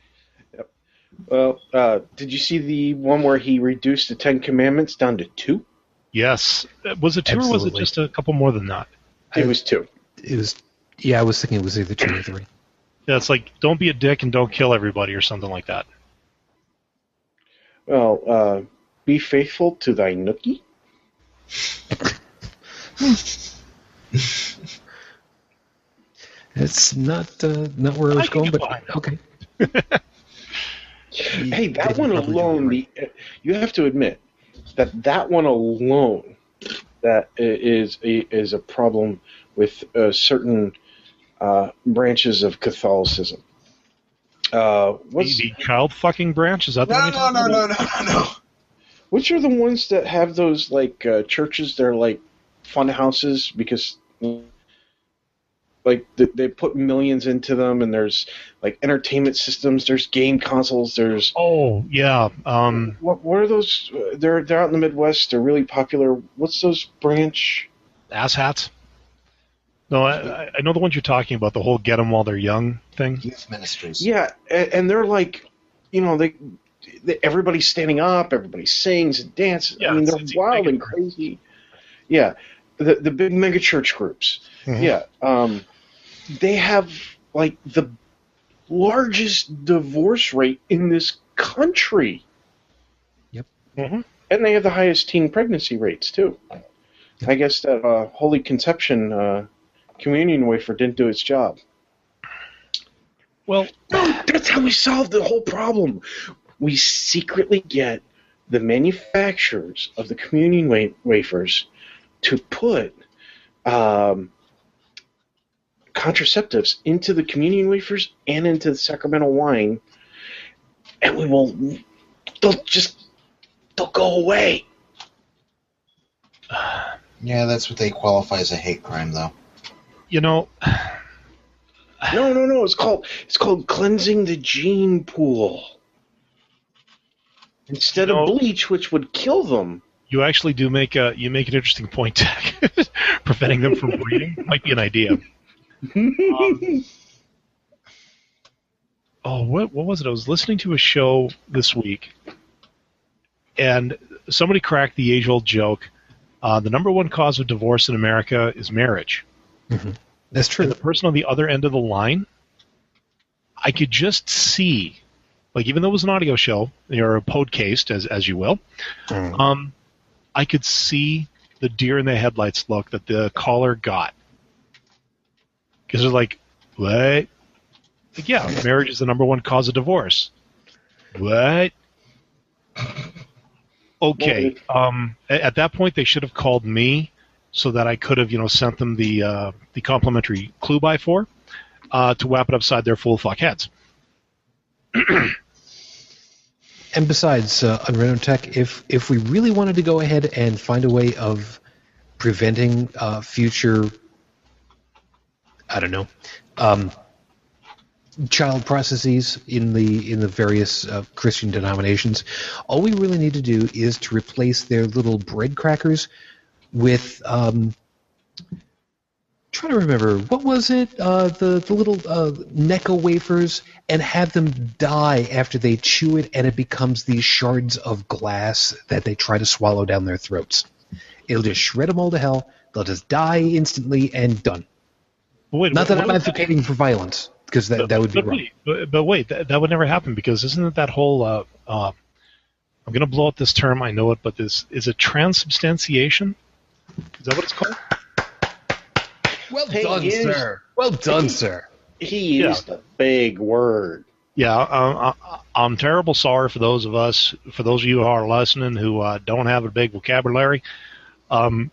Well, did you see the one where he reduced the 10 Commandments down to 2? Yes. Was it 2 or was it Absolutely. just a couple more than that? It was 2. It was. Yeah, I was thinking it was either 2 or 3. Yeah, it's like, don't be a dick and don't kill everybody or something like that. Well, be faithful to thy nookie. It's not where I was I can going, get but behind that. okay. Hey, that They one probably do alone, it right. you have to admit that one alone that is a problem with certain branches of Catholicism. The child fucking branch? Is that the one you're talking about? No. Which are the ones that have those like churches? They're like fun houses because like they put millions into them, and there's like entertainment systems, there's game consoles, there's Oh, yeah. what are those? They're out in the Midwest. They're really popular. What's those branch? Ass hats? No, I know the ones you're talking about, the whole get them while they're young thing. Youth ministries. Yeah, and they're like, they everybody's standing up, everybody sings and dances. Yeah, I mean, they're it's wild mega and crazy. Yeah, the big mega church groups. Mhm. Yeah, they have like the largest divorce rate in this country. Yep. Mhm. And they have the highest teen pregnancy rates too. I guess that Holy Conception communion wafer didn't do its job. Well, That's how we solved the whole problem. We secretly get the manufacturers of the communion wafers to put contraceptives into the communion wafers and into the sacramental wine, and they'll go away. Yeah, that's what they qualify as a hate crime, though. you know, No. It's called cleansing the gene pool. Instead of bleach, which would kill them. you actually do make an interesting point, Tech. Preventing them from breeding might be an idea. What was it? I was listening to a show this week, and somebody cracked the age-old joke. The number one cause of divorce in America is marriage. Mm-hmm. That's true. And the person on the other end of the line, I could just see, like, even though it was an audio show, or a podcast, as you will, I could see the deer in the headlights look that the caller got. Because they're like, what? Like, yeah, marriage is the number one cause of divorce. What? Okay. At that point, they should have called me so that I could have, sent them the complimentary clue by four to wrap it upside their full fuck heads. And besides, on Random Tech, if we really wanted to go ahead and find a way of preventing future, I don't know, child processes in the various Christian denominations, all we really need to do is to replace their little bread crackers with trying to remember, what was it? The little Necco wafers, and have them die after they chew it, and it becomes these shards of glass that they try to swallow down their throats. It'll just shred them all to hell. They'll just die instantly and done. Wait, Not that I'm advocating for violence, because that would be wrong. But wait, that would never happen, because isn't it that whole I'm going to blow up this term, I know it, but this is it transubstantiation? Is that what it's called? Well Hey, done, here's- sir. Well done, sir. He used a big word. Yeah, I'm terrible sorry for those of you who are listening who don't have a big vocabulary. And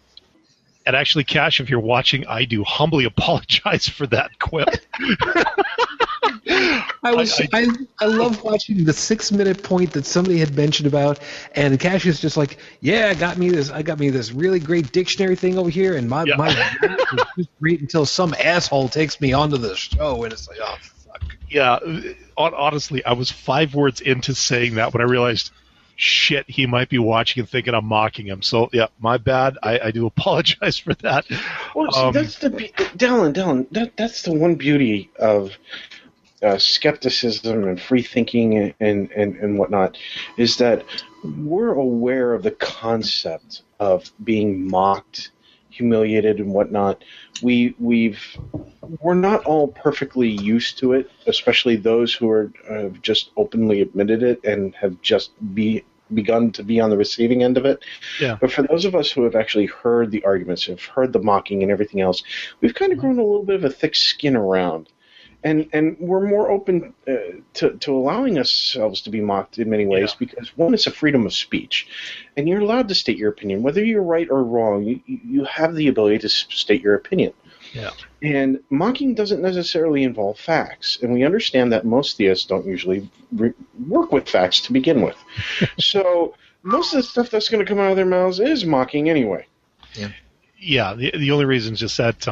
actually, Cash, if you're watching, I do humbly apologize for that quip. I love watching the 6-minute point that somebody had mentioned about, and Cassius just like, yeah, I got me this really great dictionary thing over here, and my math was just great until some asshole takes me onto the show, and it's like, oh fuck. Yeah, honestly, I was 5 words into saying that when I realized, shit, he might be watching and thinking I'm mocking him. So yeah, my bad. I do apologize for that. Well, see, that's Dylan. That's the one beauty of skepticism and free thinking and whatnot, is that we're aware of the concept of being mocked, humiliated, and whatnot. We're not all perfectly used to it, especially those who have just openly admitted it and have just begun to be on the receiving end of it. Yeah. But for those of us who have actually heard the arguments, have heard the mocking and everything else, we've kind of grown a little bit of a thick skin around. And we're more open to allowing ourselves to be mocked in many ways, because, one, it's a freedom of speech. And you're allowed to state your opinion. Whether you're right or wrong, you have the ability to state your opinion. Yeah. And mocking doesn't necessarily involve facts. And we understand that most theists don't usually work with facts to begin with. So most of the stuff that's going to come out of their mouths is mocking anyway. Yeah. Yeah, the only reason is just that...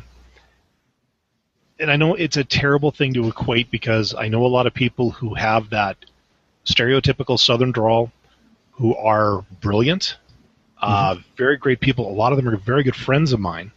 and I know it's a terrible thing to equate, because I know a lot of people who have that stereotypical Southern drawl who are brilliant, very great people. A lot of them are very good friends of mine.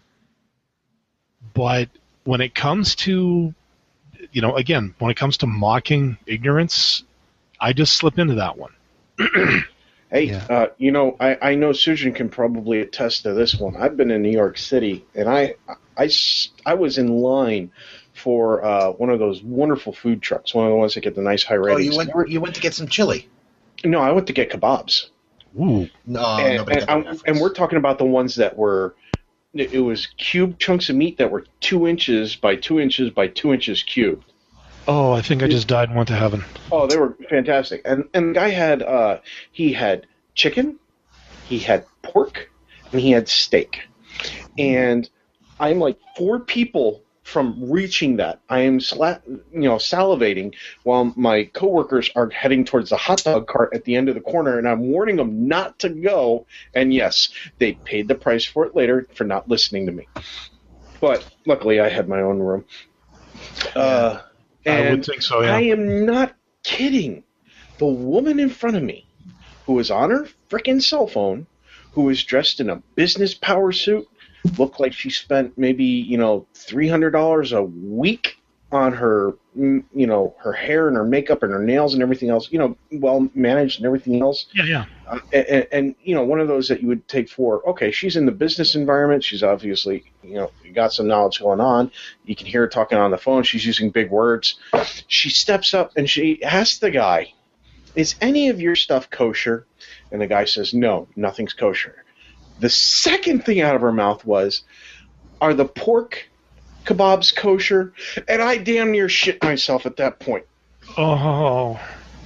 But when it comes to, when it comes to mocking ignorance, I just slip into that one. Hey, yeah. I know Susan can probably attest to this one. I've been in New York City, and I was in line for one of those wonderful food trucks, one of the ones that get the nice high ratings. Oh, you went to get some chili? No, I went to get kebabs. Ooh. No, and we're talking about the ones that were, it was cube chunks of meat that were 2 inches by 2 inches by 2 inches cubed. Oh, I think I just died and went to heaven. Oh, they were fantastic. And the guy had he had chicken, he had pork, and he had steak. And I'm like 4 people from reaching that. I am salivating while my coworkers are heading towards the hot dog cart at the end of the corner, and I'm warning them not to go. And yes, they paid the price for it later for not listening to me. But luckily, I had my own room. I would think so, yeah. I am not kidding. The woman in front of me, who was on her frickin' cell phone, who was dressed in a business power suit, looked like she spent maybe, $300 a week on her, her hair and her makeup and her nails and everything else, well managed and everything else. Yeah. And one of those that you would take for, okay, she's in the business environment. She's obviously, got some knowledge going on. You can hear her talking on the phone. She's using big words. She steps up and she asks the guy, "Is any of your stuff kosher?" And the guy says, "No, nothing's kosher." The second thing out of her mouth was, "Are the pork kebabs kosher?" And I damn near shit myself at that point. Oh.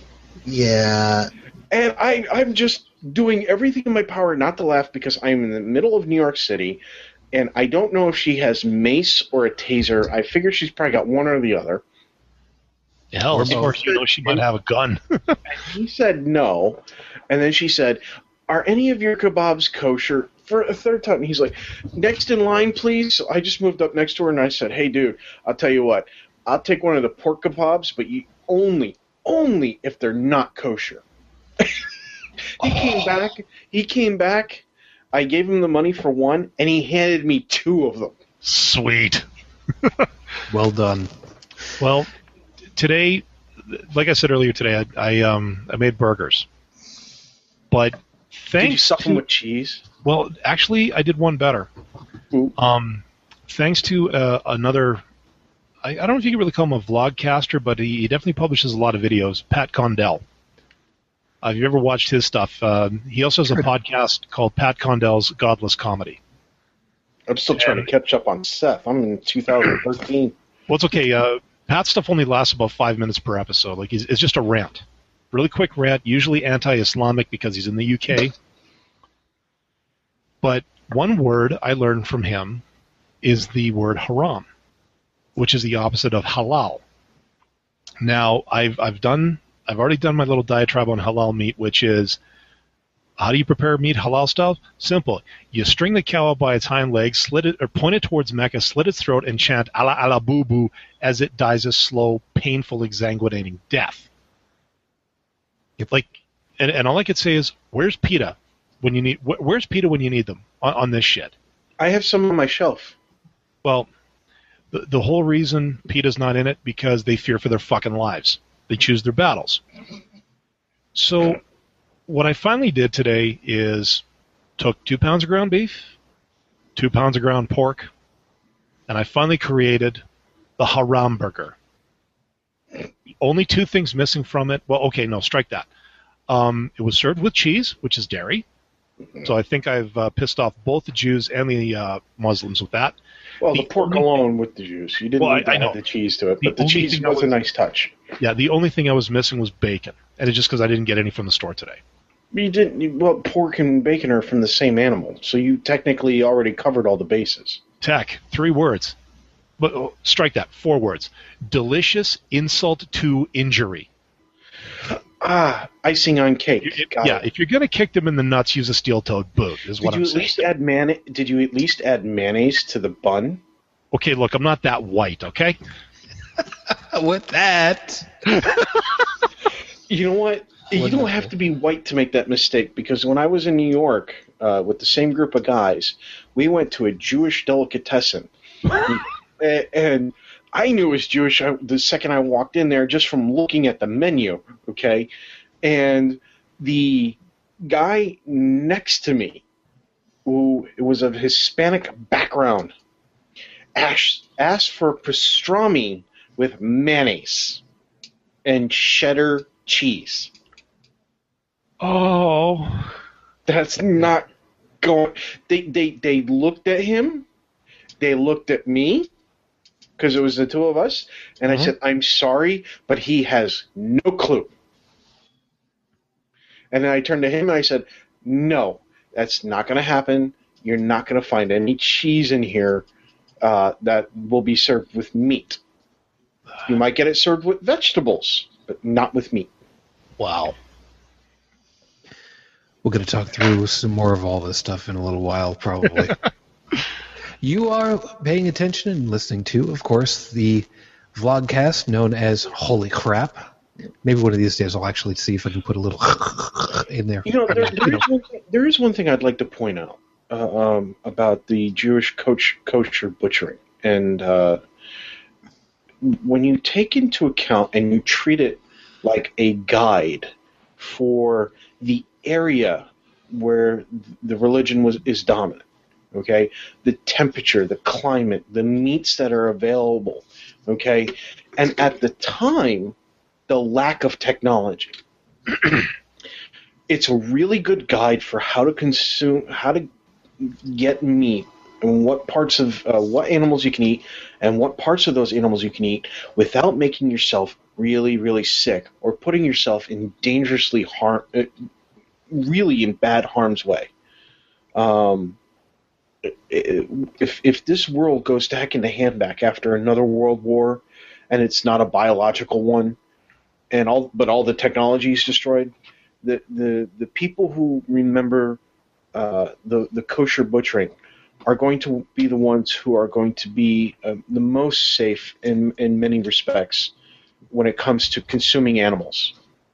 Yeah. And I'm just doing everything in my power not to laugh, because I'm in the middle of New York City, and I don't know if she has mace or a taser. I figure she's probably got one or the other. Hell, of course, she might have a gun. And he said no. And then she said, "Are any of your kebabs kosher?" For a third time. And he's like, "Next in line, please." So I just moved up next to her and I said, "Hey, dude, I'll tell you what. I'll take one of the pork kebabs, but you only if they're not kosher." He came back. I gave him the money for one, and he handed me 2 of them. Sweet. Well done. Well, today, like I said earlier today, I made burgers. But thanks. Did you stuff them with cheese? Well, actually, I did one better. Ooh. Thanks to another, I don't know if you can really call him a vlogcaster, but he definitely publishes a lot of videos, Pat Condell. If you've ever watched his stuff, he also has a podcast called Pat Condell's Godless Comedy. I'm still trying to catch up on Seth. I'm in 2013. Well, it's okay. Pat's stuff only lasts about 5 minutes per episode. Like, it's just a rant. Really quick rant, usually anti-Islamic because he's in the UK. But one word I learned from him is the word haram, which is the opposite of halal. Now, I've already done my little diatribe on halal meat, which is, how do you prepare meat halal style? Simple. You string the cow up by its hind legs, slit it or point it towards Mecca, slit its throat, and chant Allah Allah boo boo as it dies a slow, painful, exsanguinating death. Yep. Like, and all I could say is, where's PETA when you need? Where's PETA when you need them on this shit? I have some on my shelf. Well, the whole reason PETA's not in it because they fear for their fucking lives. They choose their battles. So what I finally did today is took 2 pounds of ground beef, 2 pounds of ground pork, and I finally created the haram burger. Only 2 things missing from it. Well, okay, no, strike that. It was served with cheese, which is dairy. So I think I've pissed off both the Jews and the Muslims with that. Well, the pork alone with the juice. You didn't need to add the cheese to it, but the cheese was a nice touch. Yeah, the only thing I was missing was bacon, and it's just because I didn't get any from the store today. You didn't. Well, pork and bacon are from the same animal, so you technically already covered all the bases. Tech, 3 words. But strike that, 4 words. Delicious insult to injury. Icing on cake. If you're going to kick them in the nuts, use a steel-toed boot, is what I'm saying. Did you at least add mayonnaise to the bun? Okay, look, I'm not that white, okay? With that. You know what? You don't have to be white to make that mistake, because when I was in New York with the same group of guys, we went to a Jewish delicatessen. And I knew it was Jewish the second I walked in there just from looking at the menu, okay? And the guy next to me, who was of Hispanic background, asked for pastrami with mayonnaise and cheddar cheese. Oh. That's not going... They looked at him. They looked at me, because it was the 2 of us, and I said, I'm sorry, but he has no clue. And then I turned to him and I said, no, that's not going to happen. You're not going to find any cheese in here that will be served with meat. You might get it served with vegetables, but not with meat. Wow. We're going to talk through some more of all this stuff in a little while, probably. You are paying attention and listening to, of course, the vlogcast known as Holy Crap. Maybe one of these days I'll actually see if I can put a little in there. You know, there is one thing I'd like to point out about the Jewish kosher butchering. And when you take into account and you treat it like a guide for the area where the religion is dominant, okay, the temperature, the climate, the meats that are available, okay, and at the time, the lack of technology. It's a really good guide for how to get meat, and what parts of what animals you can eat, and what parts of those animals you can eat without making yourself really, really sick or putting yourself in really in bad harm's way. If this world goes to heck in the handbag after another world war, and it's not a biological one, but all the technology is destroyed, the people who remember the kosher butchering are going to be the ones who are going to be the most safe in many respects when it comes to consuming animals,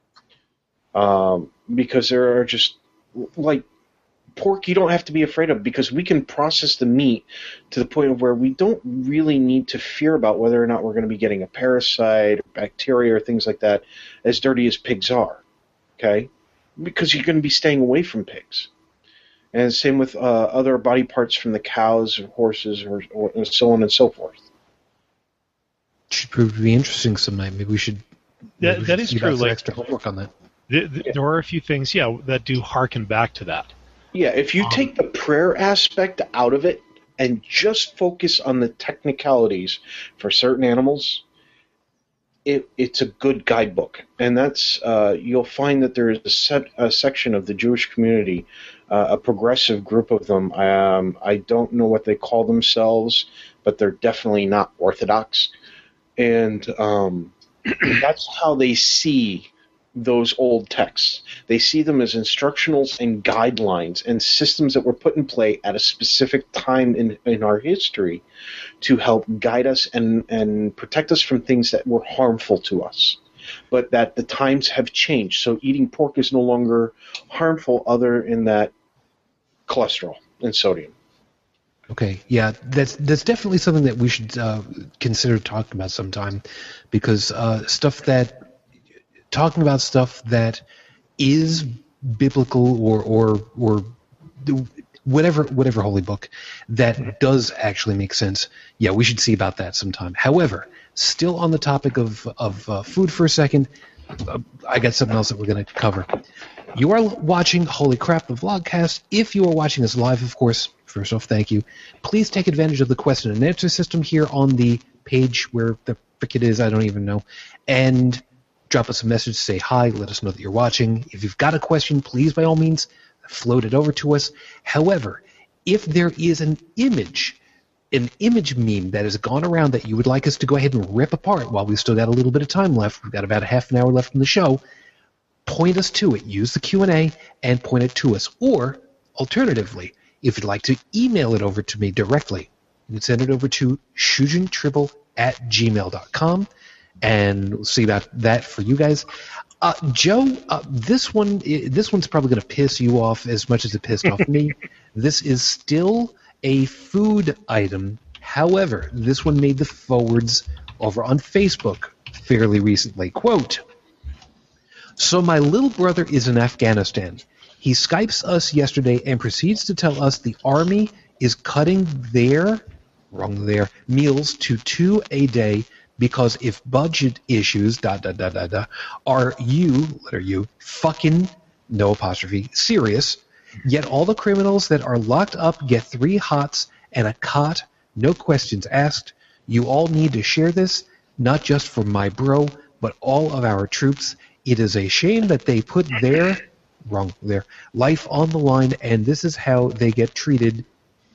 because there are just like pork you don't have to be afraid of, because we can process the meat to the point of where we don't really need to fear about whether or not we're going to be getting a parasite or bacteria or things like that, as dirty as pigs are, okay? Because you're going to be staying away from pigs. And same with other body parts from the cows or horses or so on and so forth. Should prove to be interesting some night. Maybe we should... That is true. Like extra homework on that. There are a few things, that do harken back to that. Yeah, if you take the prayer aspect out of it and just focus on the technicalities for certain animals, it's a good guidebook. And that's you'll find that there is a section of the Jewish community, a progressive group of them. I don't know what they call themselves, but they're definitely not Orthodox. And That's how they see those old texts. They see them as instructionals and guidelines and systems that were put in play at a specific time in our history to help guide us and protect us from things that were harmful to us. But that the times have changed, so eating pork is no longer harmful other in that cholesterol and sodium. Okay, yeah, that's definitely something that we should consider talking about sometime, because talking about stuff that is biblical or whatever holy book that does actually make sense. Yeah, we should see about that sometime. However, still on the topic of food for a second, I got something else that we're going to cover. You are watching Holy Crap, the Vlogcast. If you are watching us live, of course, first off, thank you. Please take advantage of the question and answer system here on the page where the frick it is, I don't even know, and drop us a message, say hi, let us know that you're watching. If you've got a question, please, by all means, float it over to us. However, if there is an image meme that has gone around that you would like us to go ahead and rip apart while we've still got a little bit of time left, we've got about a half an hour left in the show, point us to it. Use the Q&A and point it to us. Or, alternatively, if you'd like to email it over to me directly, you can send it over to shujintribble@gmail.com, and we'll see about that for you guys. Joe, this one's probably going to piss you off as much as it pissed off me. This is still a food item. However, this one made the forwards over on Facebook fairly recently. Quote, "So my little brother is in Afghanistan. He Skypes us yesterday and proceeds to tell us the Army is cutting their meals to 2 a day because if budget issues, are you, letter U, fucking, no apostrophe, serious, yet all the criminals that are locked up get 3 hots and a cot, no questions asked. You all need to share this, not just for my bro, but all of our troops. It is a shame that they put their life on the line, and this is how they get treated.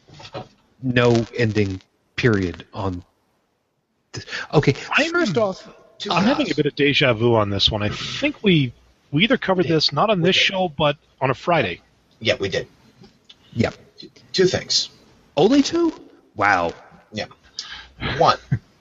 No ending period on this." Okay, first off, I'm having a bit of deja vu on this one. I think we either covered this, not on this show, but on a Friday. Yeah, we did. Yeah. 2 things. Only 2? Wow. Yeah. 1,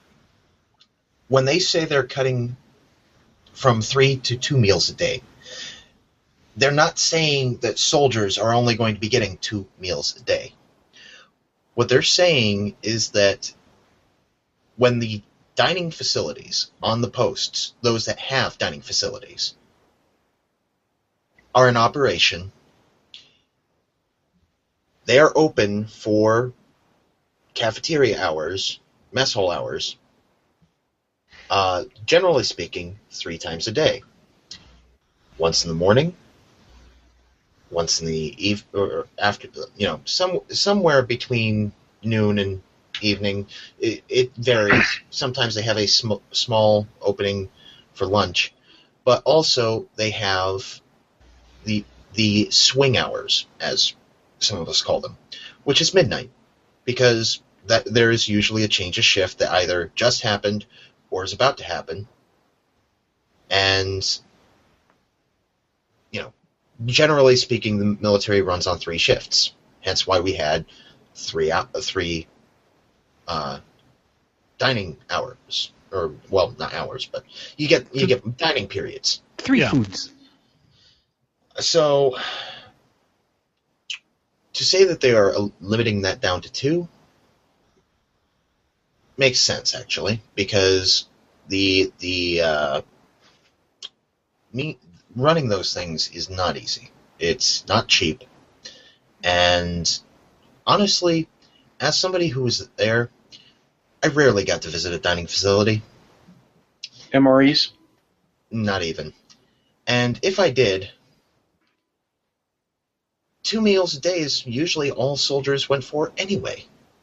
when they say they're cutting from 3 to 2 meals a day, they're not saying that soldiers are only going to be getting 2 meals a day. What they're saying is that when the dining facilities on the posts, those that have dining facilities, are in operation, they are open for cafeteria hours, mess hall hours, generally speaking, 3 times a day. Once in the morning, once in the or after, somewhere between noon and evening. It varies. Sometimes they have a small opening for lunch, but also they have the swing hours, as some of us call them, which is midnight, because that there is usually a change of shift that either just happened or is about to happen, and generally speaking, the military runs on 3 shifts. Hence why we had 3 dining hours, or well, not hours, but you get dining periods. 3 foods. So to say that they are limiting that down to 2 makes sense, actually, because the running those things is not easy. It's not cheap. And honestly, as somebody who was there, I rarely got to visit a dining facility. MREs? Not even. And if I did, 2 meals a day is usually all soldiers went for anyway.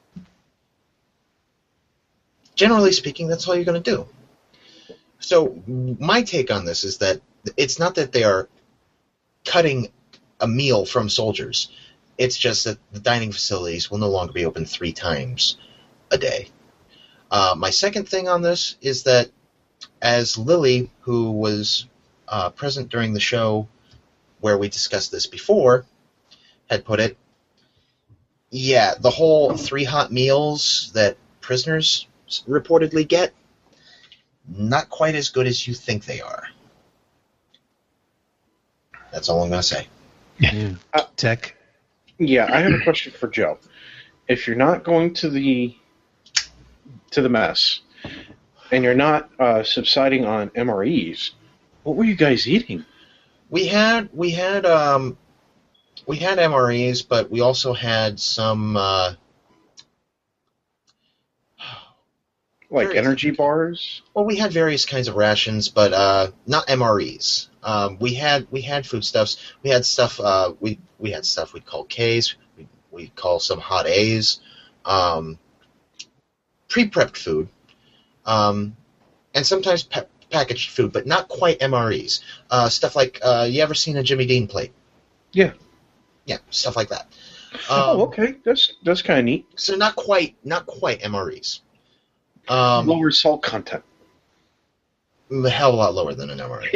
Generally speaking, that's all you're going to do. So my take on this is that it's not that they are cutting a meal from soldiers. It's just that the dining facilities will no longer be open 3 times a day. My second thing on this is that as Lily, who was present during the show where we discussed this before, had put it, yeah, the whole 3 hot meals that prisoners reportedly get, not quite as good as you think they are. That's all I'm going to say. Tech. Yeah, I have a question for Joe. If you're not going to the mess, and you're not subsiding on MREs, what were you guys eating? We had MREs, but we also had some Like energy bars? Well, we had various kinds of rations, but not MREs. We had foodstuffs. We had stuff. We had stuff we'd call Ks. We'd call some hot A's. Pre-prepped food, and sometimes packaged food, but not quite MREs. Stuff like you ever seen a Jimmy Dean plate? Yeah. Yeah, stuff like that. Okay, that's kind of neat. So not quite MREs. Lower salt content. A hell of a lot lower than an MRE.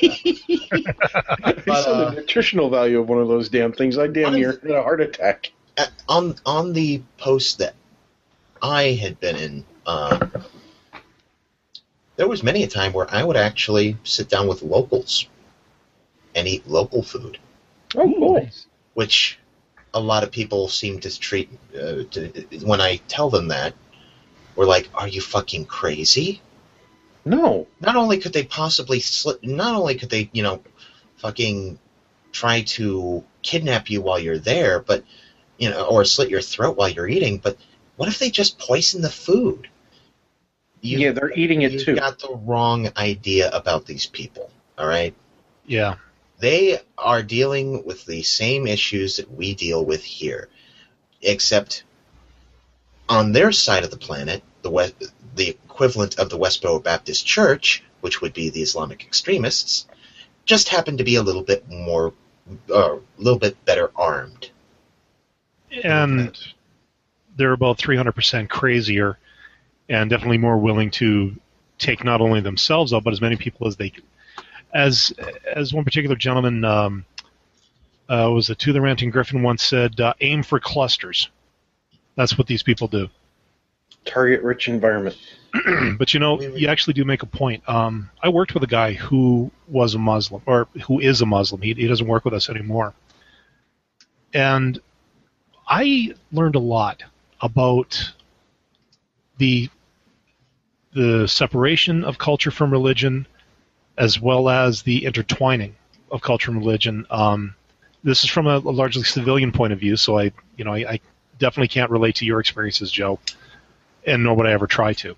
I saw the nutritional value of one of those damn things. I damn near had a heart attack. On the post that I had been in, there was many a time where I would actually sit down with locals and eat local food. Oh, cool. Which a lot of people seem to treat, when I tell them that, we're like, are you fucking crazy? No. Not only could they fucking try to kidnap you while you're there, but, or slit your throat while you're eating, but what if they just poison the food? Yeah, they're eating it too. You've got the wrong idea about these people, all right? Yeah. They are dealing with the same issues that we deal with here, except on their side of the planet, the equivalent of the Westboro Baptist Church, which would be the Islamic extremists, just happen to be a little bit better armed. And they're about 300% crazier and definitely more willing to take not only themselves out, but as many people as they can. As one particular gentleman, was it To the Ranting Griffin once said, aim for clusters. That's what these people do. Target-rich environment. But you actually do make a point. I worked with a guy who was a Muslim, or who is a Muslim. He doesn't work with us anymore. And I learned a lot about the separation of culture from religion, as well as the intertwining of culture and religion. This is from a largely civilian point of view, so I definitely can't relate to your experiences, Joe, and nor would I ever try to.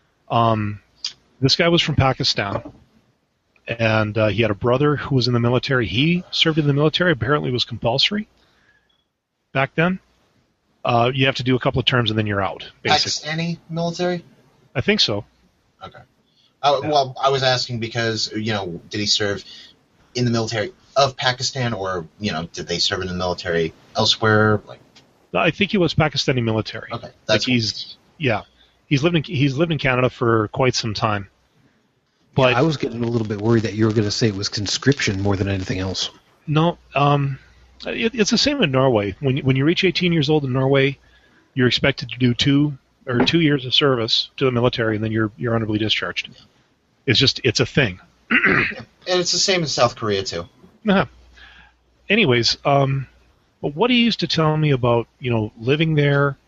This guy was from Pakistan, and he had a brother who was in the military. He served in the military. Apparently it was compulsory back then. You have to do a couple of terms and then you're out, basically. Pakistani military? I think so. Okay. Well, I was asking because, did he serve in the military of Pakistan, or, did they serve in the military elsewhere? I think he was Pakistani military. Okay. That's he's lived in Canada for quite some time. But I was getting a little bit worried that you were going to say it was conscription more than anything else. No, it's the same in Norway. When you reach 18 years old in Norway, you're expected to do 2 years of service to the military, and then you're honorably discharged. It's a thing. And it's the same in South Korea too. Uh-huh. Anyways, but what he used to tell me about, living there,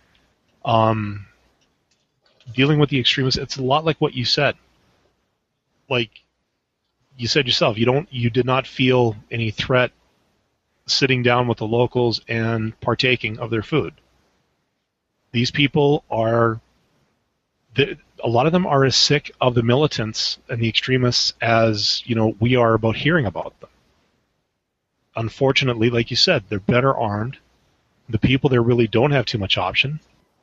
dealing with the extremists, it's a lot like what you said. Like you said yourself, you did not feel any threat sitting down with the locals and partaking of their food. These people a lot of them are as sick of the militants and the extremists as, we are about hearing about them. Unfortunately, like you said, they're better armed. The people there really don't have too much option.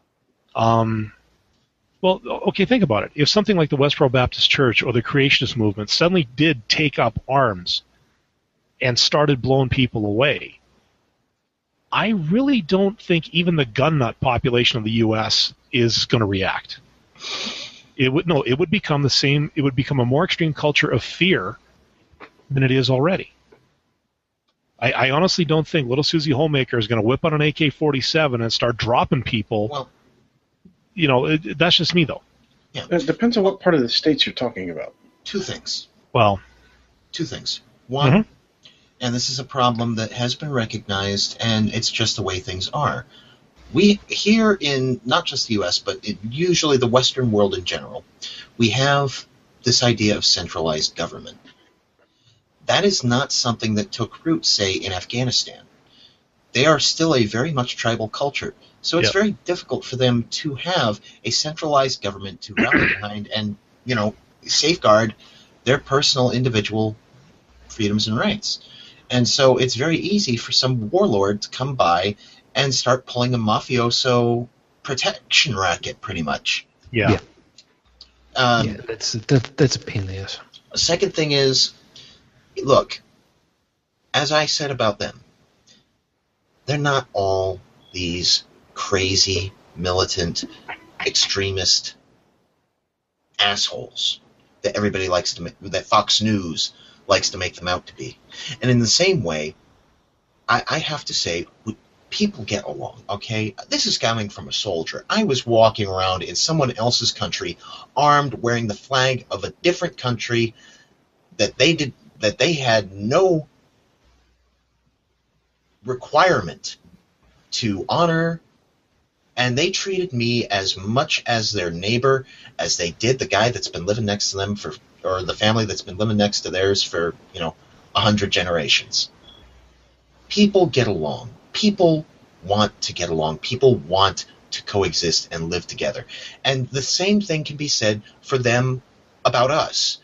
Well, okay, think about it. If something like the Westboro Baptist Church or the Creationist movement suddenly did take up arms and started blowing people away, I really don't think even the gun nut population of the U.S. is going to react. It would become the same. It would become a more extreme culture of fear than it is already. I honestly don't think little Susie Homemaker is going to whip out an AK-47 and start dropping people. Well, that's just me, though. Yeah. It depends on what part of the states you're talking about. Two things. Well, One, and this is a problem that has been recognized, and it's just the way things are. We, here in not just the U.S., but usually the Western world in general, we have this idea of centralized government. That is not something that took root, say, in Afghanistan. They are still a very much tribal culture, so it's very difficult for them to have a centralized government to rally behind and, safeguard their personal individual freedoms and rights. And so it's very easy for some warlord to come by and start pulling a mafioso protection racket, pretty much. Yeah. That's a pain in the ass. The second thing is, look, as I said about them, they're not all these crazy, militant, extremist assholes that everybody likes to make, that Fox News likes to make them out to be. And in the same way, I have to say, people get along, okay? This is coming from a soldier. I was walking around in someone else's country, armed, wearing the flag of a different country that they had no requirement to honor, and they treated me as much as their neighbor as they did the guy that's been living next to them or the family that's been living next to theirs for 100 generations. People get along. People want to get along. People want to coexist and live together. And the same thing can be said for them about us.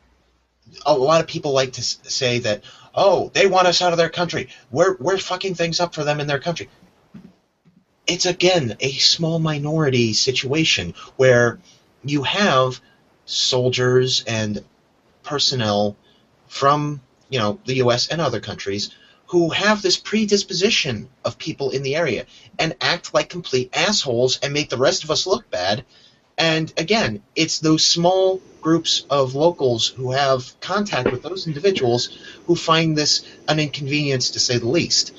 A lot of people like to say that, oh, they want us out of their country. We're fucking things up for them in their country. It's, again, a small minority situation where you have soldiers and personnel from, the U.S. and other countries who have this predisposition of people in the area and act like complete assholes and make the rest of us look bad. And again, it's those small groups of locals who have contact with those individuals who find this an inconvenience, to say the least.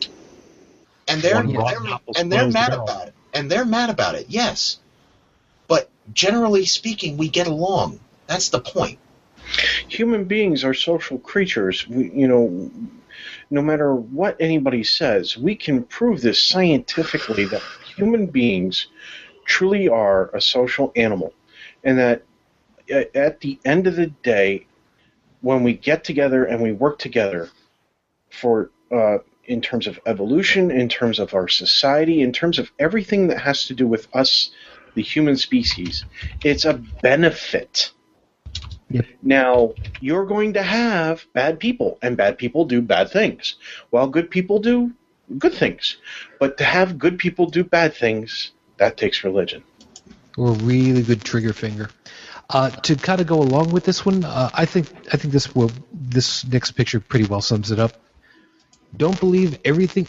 And they're mad about it. And they're mad about it, yes. But generally speaking, we get along. That's the point. Human beings are social creatures. No matter what anybody says, we can prove this scientifically that human beings truly are a social animal, and that at the end of the day, when we get together and we work together for in terms of evolution, in terms of our society, in terms of everything that has to do with us, the human species, it's a benefit. Yep. Now, you're going to have bad people, and bad people do bad things, while good people do good things. But to have good people do bad things, that takes religion. Or a really good trigger finger. To kind of go along with this one, I think this next picture pretty well sums it up. Don't believe everything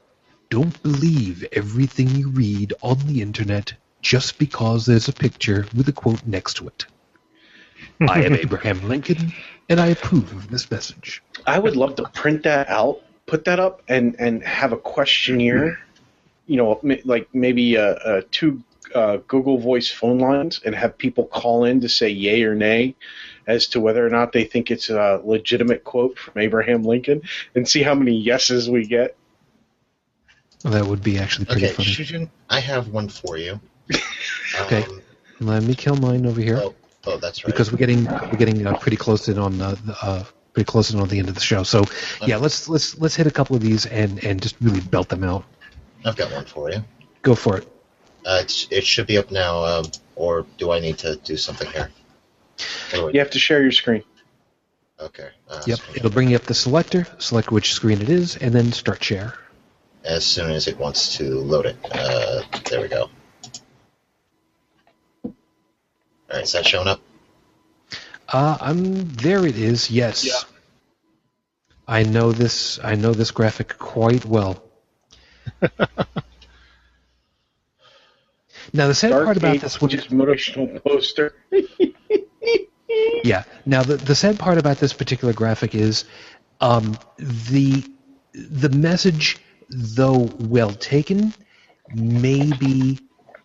you read on the internet just because there's a picture with a quote next to it. I am Abraham Lincoln, and I approve of this message. I would love to print that out, put that up, and have a questionnaire, like maybe two Google Voice phone lines, and have people call in to say yay or nay as to whether or not they think it's a legitimate quote from Abraham Lincoln, and see how many yeses we get. Well, that would be actually pretty funny. Shujin, I have one for you. Okay, let me kill mine over here. Oh, that's right. Because we're getting pretty close in on the end of the show. So yeah, let's hit a couple of these and just really belt them out. I've got one for you. Go for it. It should be up now, or do I need to do something here? You have to share your screen. Okay. Yep, it'll bring you up the selector, select which screen it is, and then start share. As soon as it wants to load it. There we go. All right, is that showing up? There it is. Yes. Yeah. I know this graphic quite well. Now, the sad Dark part about Ages this one... motivational poster. Yeah. Now, the sad part about this particular graphic is the message, though well taken, may be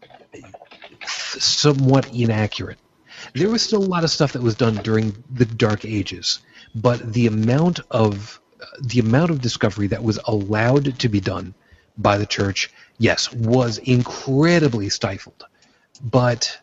somewhat inaccurate. There was still a lot of stuff that was done during the Dark Ages, but the amount of discovery that was allowed to be done by the church, yes, was incredibly stifled. But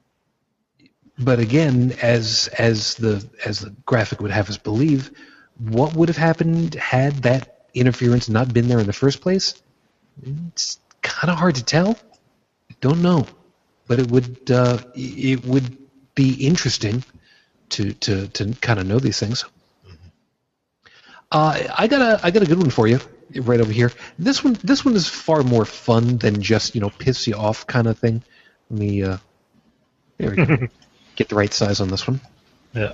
again, as the graphic would have us believe, what would have happened had that interference not been there in the first place? It's kind of hard to tell. Don't know, but it would be interesting to kind of know these things. I got a good one for you right over here. This one is far more fun than just piss you off kind of thing. Let me there we go. Get the right size on this one. Yeah.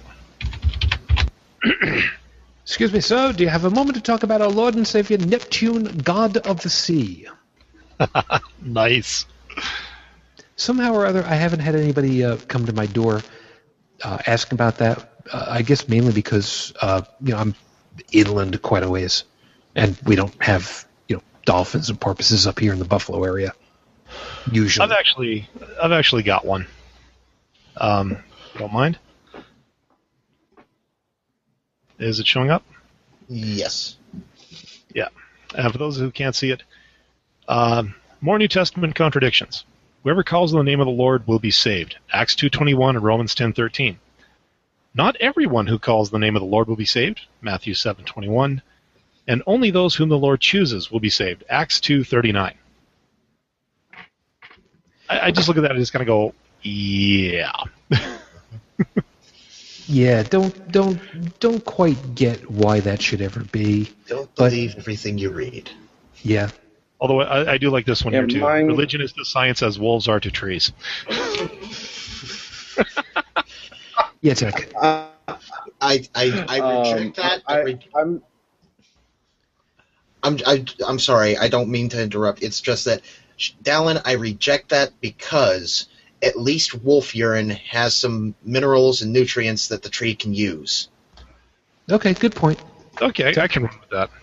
Excuse me, sir. Do you have a moment to talk about our Lord and Savior Neptune, God of the Sea? Nice. Somehow or other, I haven't had anybody come to my door asking about that. I guess mainly because I'm inland quite a ways, and we don't have dolphins and porpoises up here in the Buffalo area. Usually, I've actually got one. Don't mind. Is it showing up? Yes. Yeah. For those who can't see it, more New Testament contradictions. Whoever calls on the name of the Lord will be saved. Acts 2:21 and Romans 10:13. Not everyone who calls the name of the Lord will be saved. Matthew 7:21. And only those whom the Lord chooses will be saved. Acts 2:39. I just look at that and just kind of go, yeah. Yeah, don't quite get why that should ever be. Don't believe everything you read. Yeah. Although I do like this one here too. mine- Religion is to science as wolves are to trees. Yeah, Tech. I reject that. I'm sorry. I don't mean to interrupt. It's just that, Dallin, I reject that because at least wolf urine has some minerals and nutrients that the tree can use. Okay, good point. Okay, I can run with that.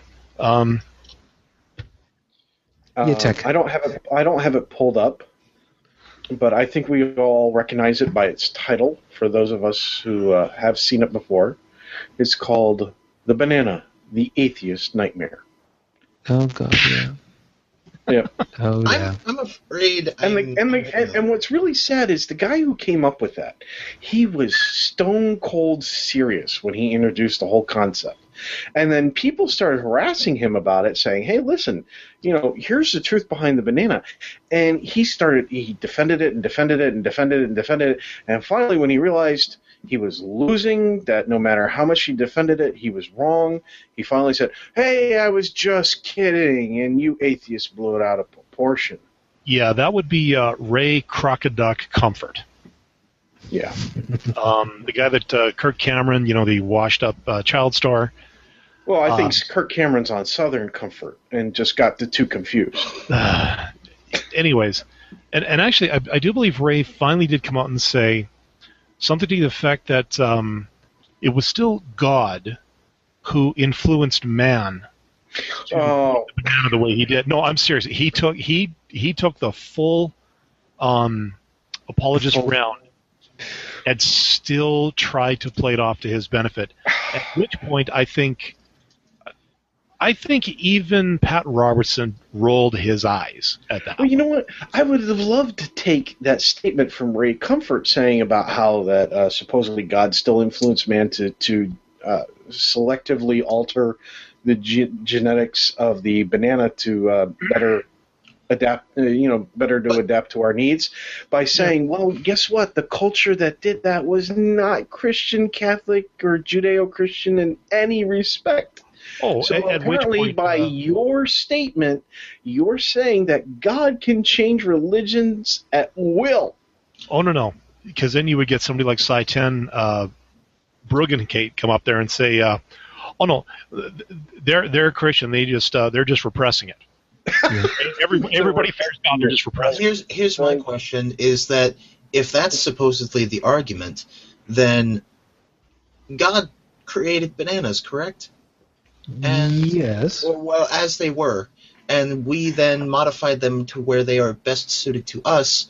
Yeah, Tech. I don't have it pulled up, but I think we all recognize it by its title. For those of us who have seen it before, it's called "The Banana: The Atheist Nightmare." Oh God, yeah. Yeah. Oh yeah. I'm afraid. And what's really sad is the guy who came up with that. He was stone cold serious when he introduced the whole concept. And then people started harassing him about it, saying, hey, listen, here's the truth behind the banana. And he defended it and defended it and defended it and defended it. And finally, when he realized he was losing, that no matter how much he defended it, he was wrong, he finally said, hey, I was just kidding, and you atheists blew it out of proportion. Yeah, that would be Ray Crocoduck Comfort. Yeah. The guy that Kirk Cameron, the washed-up child star. Well, I think Kirk Cameron's on Southern Comfort and just got the two confused. Anyways, and actually, I do believe Ray finally did come out and say something to the effect that it was still God who influenced man to make the banana the way he did. No, I'm serious. He took the full apologist round and still tried to play it off to his benefit. At which point, I think even Pat Robertson rolled his eyes at that. Well, you know what? I would have loved to take that statement from Ray Comfort saying about how that supposedly God still influenced man to selectively alter the genetics of the banana to better adapt, better to adapt to our needs, by saying, well, guess what? The culture that did that was not Christian, Catholic, or Judeo-Christian in any respect. Oh, so at which apparently, point, by your statement, you're saying that God can change religions at will. Oh, no. Because then you would get somebody like Cy 10 Bruggencate come up there and say, oh, no, they're Christian. They're just repressing it. Everybody fears God. They're just repressed. Here's my question: is that if that's supposedly the argument, then God created bananas, correct? And yes. Well, as they were, and we then modified them to where they are best suited to us.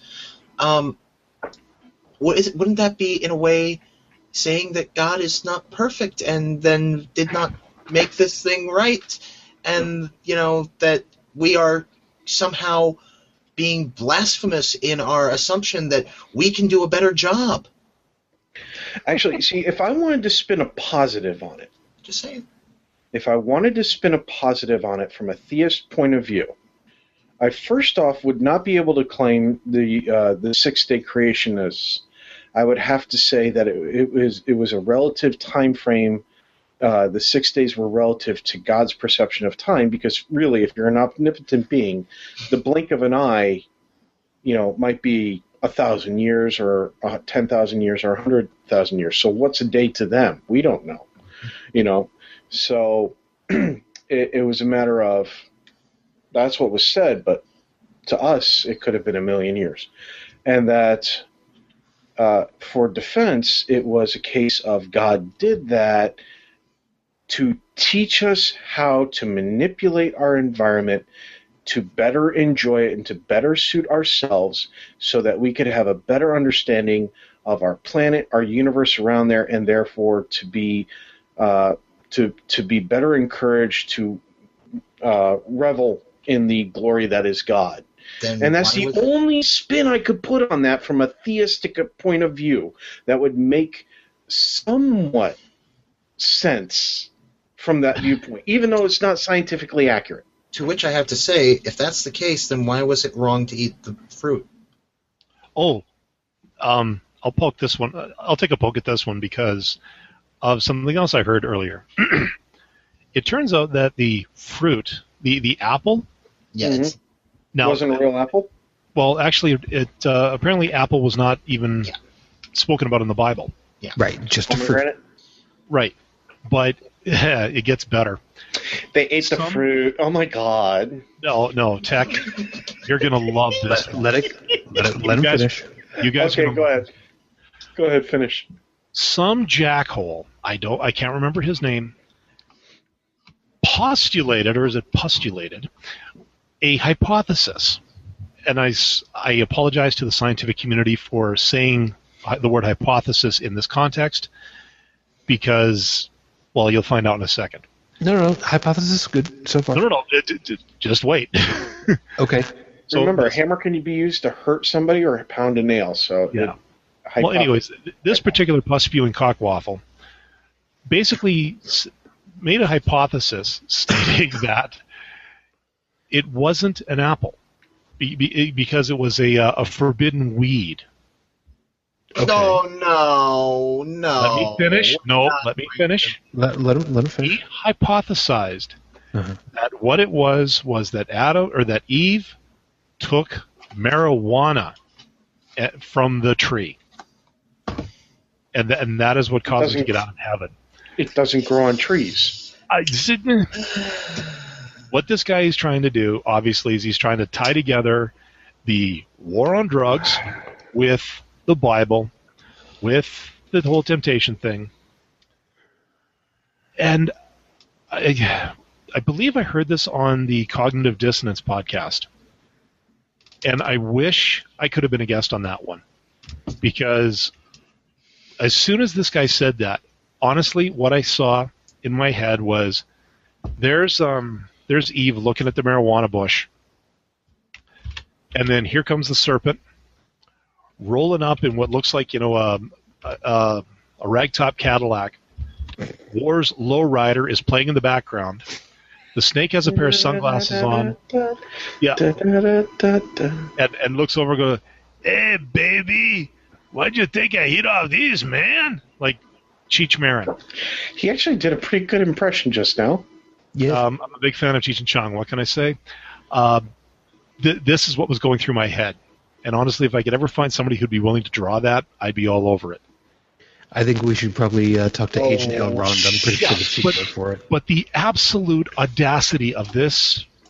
Wouldn't that be, in a way, saying that God is not perfect and then did not make this thing right? And, that we are somehow being blasphemous in our assumption that we can do a better job. Actually, see, if I wanted to spin a positive on it, Just saying. if I wanted to spin a positive on it from a theist point of view, I first off would not be able to claim the six-day creationists. I would have to say that it was a relative time frame. The 6 days were relative to God's perception of time, because really, if you're an omnipotent being, the blink of an eye, might be 1,000 years or 10,000 years or 100,000 years. So what's a day to them? We don't know. So it was a matter of, that's what was said, but to us, it could have been 1,000,000 years. And that for defense, it was a case of God did that to teach us how to manipulate our environment to better enjoy it and to better suit ourselves, so that we could have a better understanding of our planet, our universe around there, and therefore to be better encouraged to revel in the glory that is God. And that's the only spin I could put on that from a theistic point of view that would make somewhat sense from that viewpoint, even though it's not scientifically accurate. To which I have to say, if that's the case, then why was it wrong to eat the fruit? I'll poke this one. I'll take a poke at this one because of something else I heard earlier. It turns out that the fruit, the apple, It now, wasn't a real apple? Well, actually, apparently apple was not even spoken about in the Bible. Yeah. Right, just a fruit. Pomegranate? Right, but it gets better. They ate the fruit. Oh my God! No, Tech, you're gonna love this. Let him finish. You guys, Okay, go ahead. Go ahead, finish. Some jackhole, I can't remember his name, postulated, or is it postulated, a hypothesis. And I apologize to the scientific community for saying the word hypothesis in this context, because, well, you'll find out in a second. No, hypothesis is good so far. No, just wait. Okay. So, remember, a hammer can be used to hurt somebody or pound a nail. So yeah. Well, anyways, this particular pus-spewing cockwaffle basically made a hypothesis stating that it wasn't an apple because it was a forbidden weed. Okay. No. Let me finish. Let me finish. Let him finish. He hypothesized that what it was that that Eve took marijuana from the tree, and that is what caused her to get out of heaven. It doesn't grow on trees. What this guy is trying to do, obviously, is he's trying to tie together the war on drugs with the Bible, with the whole temptation thing. And I believe I heard this on the Cognitive Dissonance podcast. And I wish I could have been a guest on that one. Because as soon as this guy said that, honestly, what I saw in my head was there's Eve looking at the marijuana bush. And then here comes the serpent rolling up in what looks like, a ragtop Cadillac. War's Lowrider is playing in the background. The snake has a pair of sunglasses on. Yeah. And looks over and goes, "Hey, baby, why'd you think I hit off these, man?" Like Cheech Marin. He actually did a pretty good impression just now. Yeah. I'm a big fan of Cheech and Chong. What can I say? This is what was going through my head. And honestly, if I could ever find somebody who'd be willing to draw that, I'd be all over it. I think we should probably talk to Agent Elrond. I'm pretty sure the people for it. But the absolute audacity of this,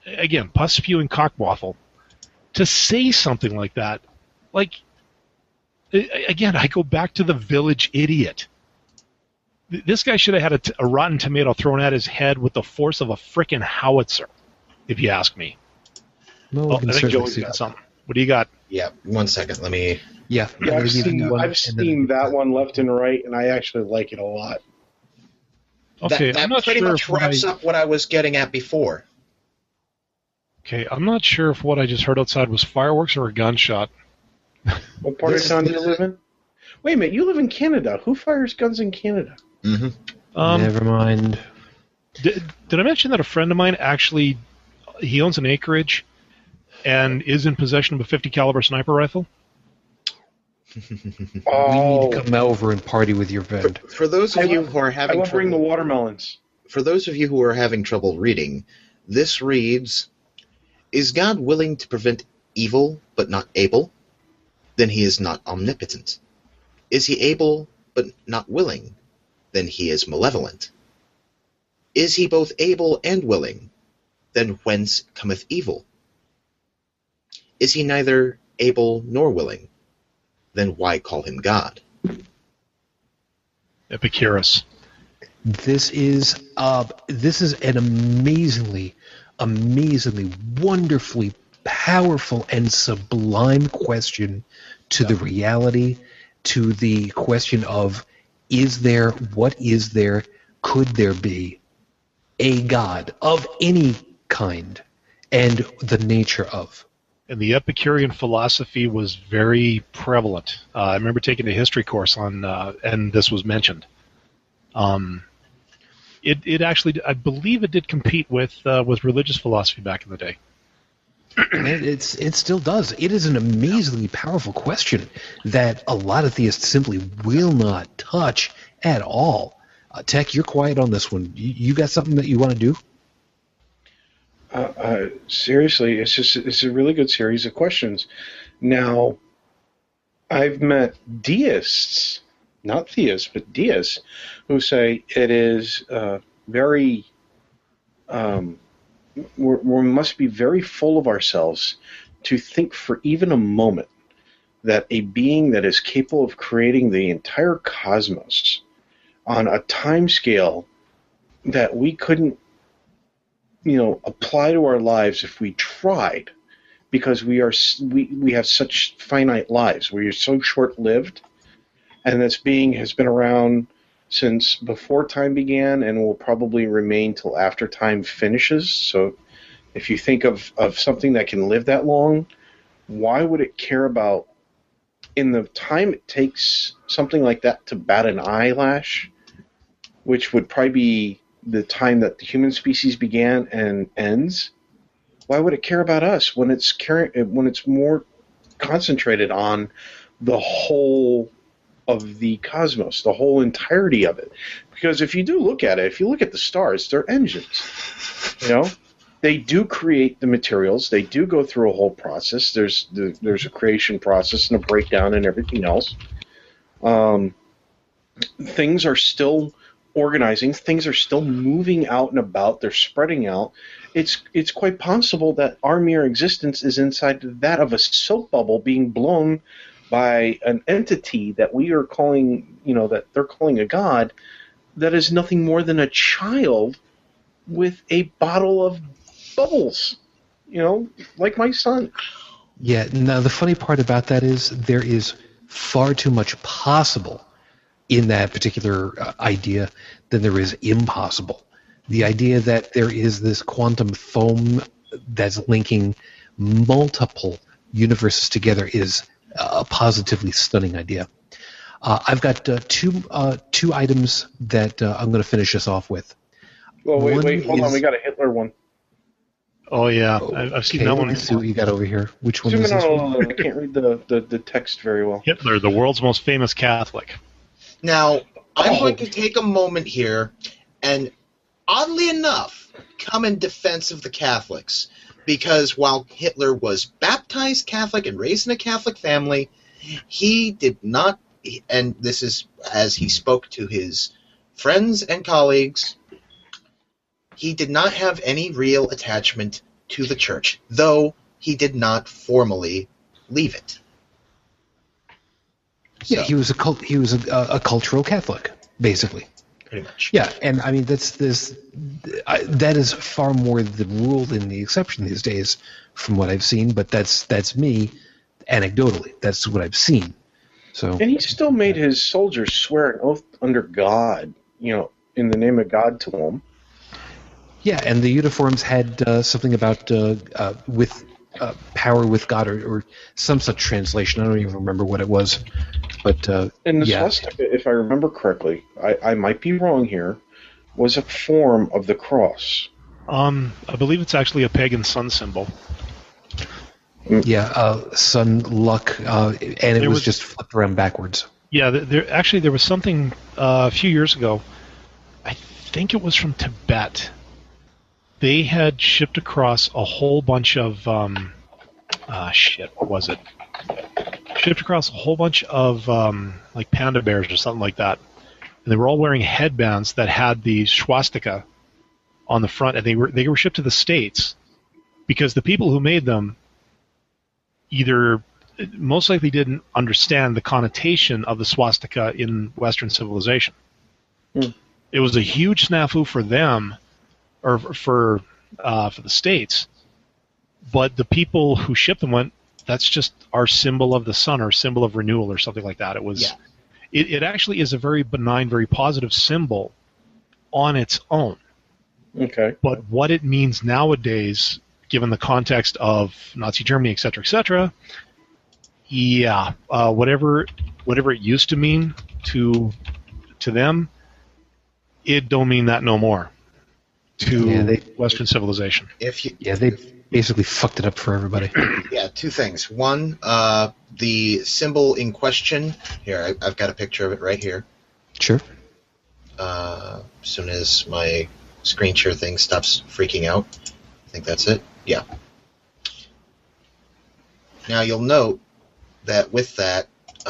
again, pus spewing cockwaffle, to say something like that, like, again, I go back to the village idiot. This guy should have had a rotten tomato thrown at his head with the force of a frickin' howitzer, if you ask me. Well, I think Joey's got something. What do you got? Yeah, 1 second. Let me. Yeah, I've seen that one left and right, and I actually like it a lot. Okay, that I'm not pretty sure much wraps up what I was getting at before. Okay, I'm not sure if what I just heard outside was fireworks or a gunshot. What part of town do you live in? Wait a minute, you live in Canada. Who fires guns in Canada? Mm-hmm. Never mind. Did I mention that a friend of mine actually, he owns an acreage and is in possession of a 50 caliber sniper rifle? We need to come over and party with your friend. For those of you who are having I will bring the trouble, watermelons. for those of you who are having trouble reading, this reads: Is God willing to prevent evil but not able? Then he is not omnipotent. Is he able but not willing? Then he is malevolent. Is he both able and willing? Then whence cometh evil? Is he neither able nor willing? Then why call him God? Epicurus. This is an amazingly, wonderfully powerful and sublime question to the reality, to the question of what is there, could there be a God of any kind, and the nature of. And the Epicurean philosophy was very prevalent. I remember taking a history course on, and this was mentioned. It actually, I believe, it did compete with religious philosophy back in the day. It still does. It is an amazingly powerful question that a lot of theists simply will not touch at all. Tech, you're quiet on this one. You got something that you want to do? Seriously, it's a really good series of questions. Now, I've met deists, not theists, but deists, who say it is very. We must be very full of ourselves to think for even a moment that a being that is capable of creating the entire cosmos on a time scale that we couldn't, apply to our lives if we tried, because we have such finite lives. We are so short-lived, and this being has been around since before time began and will probably remain till after time finishes. So if you think of something that can live that long, why would it care about, in the time it takes something like that to bat an eyelash, which would probably be the time that the human species began and ends? Why would it care about us when it's more concentrated on the whole of the cosmos, the whole entirety of it? Because if you do look at it, if you look at the stars, they're engines. They do create the materials. They do go through a whole process. There's a creation process and a breakdown and everything else. Things are still organizing. Things are still moving out and about. They're spreading out. It's quite possible that our mere existence is inside that of a soap bubble being blown by an entity that we are calling, that they're calling a god, that is nothing more than a child with a bottle of bubbles, like my son. Yeah, now the funny part about that is there is far too much possible in that particular idea than there is impossible. The idea that there is this quantum foam that's linking multiple universes together is a positively stunning idea. I've got two items that I'm going to finish us off with. Well, wait, hold on. We got a Hitler one. Oh, yeah. I've seen that one. Let's see what you got over here. Which one Zoom is in this on one? a little. I can't read the text very well. Hitler, the world's most famous Catholic. Now, I'm going to take a moment here and, oddly enough, come in defense of the Catholics. Because while Hitler was baptized Catholic and raised in a Catholic family, he did not, and this is as he spoke to his friends and colleagues, he did not have any real attachment to the church, though he did not formally leave it. Yeah, So, he was a cultural Catholic, basically. pretty much. Yeah, and I mean that is far more the rule than the exception these days, from what I've seen. But that's me, anecdotally. That's what I've seen. So And he still made his soldiers swear an oath under God, in the name of God to them. yeah, and the uniforms had something about with power with God or some such translation. I don't even remember what it was, but And the yeah. swastika, if I remember correctly, I might be wrong here, was a form of the cross. I believe it's actually a pagan sun symbol. Yeah, sun, luck, and it There was was- just flipped around backwards. Yeah, there was something a few years ago. I think it was from Tibet. They had shipped across a whole bunch of what was it? Shipped across a whole bunch of like panda bears or something like that, and they were all wearing headbands that had the swastika on the front, and they were shipped to the States because the people who made them either most likely didn't understand the connotation of the swastika in Western civilization. It was a huge snafu for them, or for the States. But the people who shipped them went, "That's just our symbol of the sun, or symbol of renewal, or something like that." It was. Yeah. It actually is a very benign, very positive symbol on its own. Okay. But what it means nowadays, given the context of Nazi Germany, et cetera, yeah, whatever it used to mean to them, it don't mean that no more to Yeah, Western civilization. Yeah, they basically fucked it up for everybody. Yeah, two things. One, the symbol in question. Here, I've got a picture of it right here. Sure. As soon as my screen share thing stops freaking out. I think that's it. Yeah. Now you'll note that with that,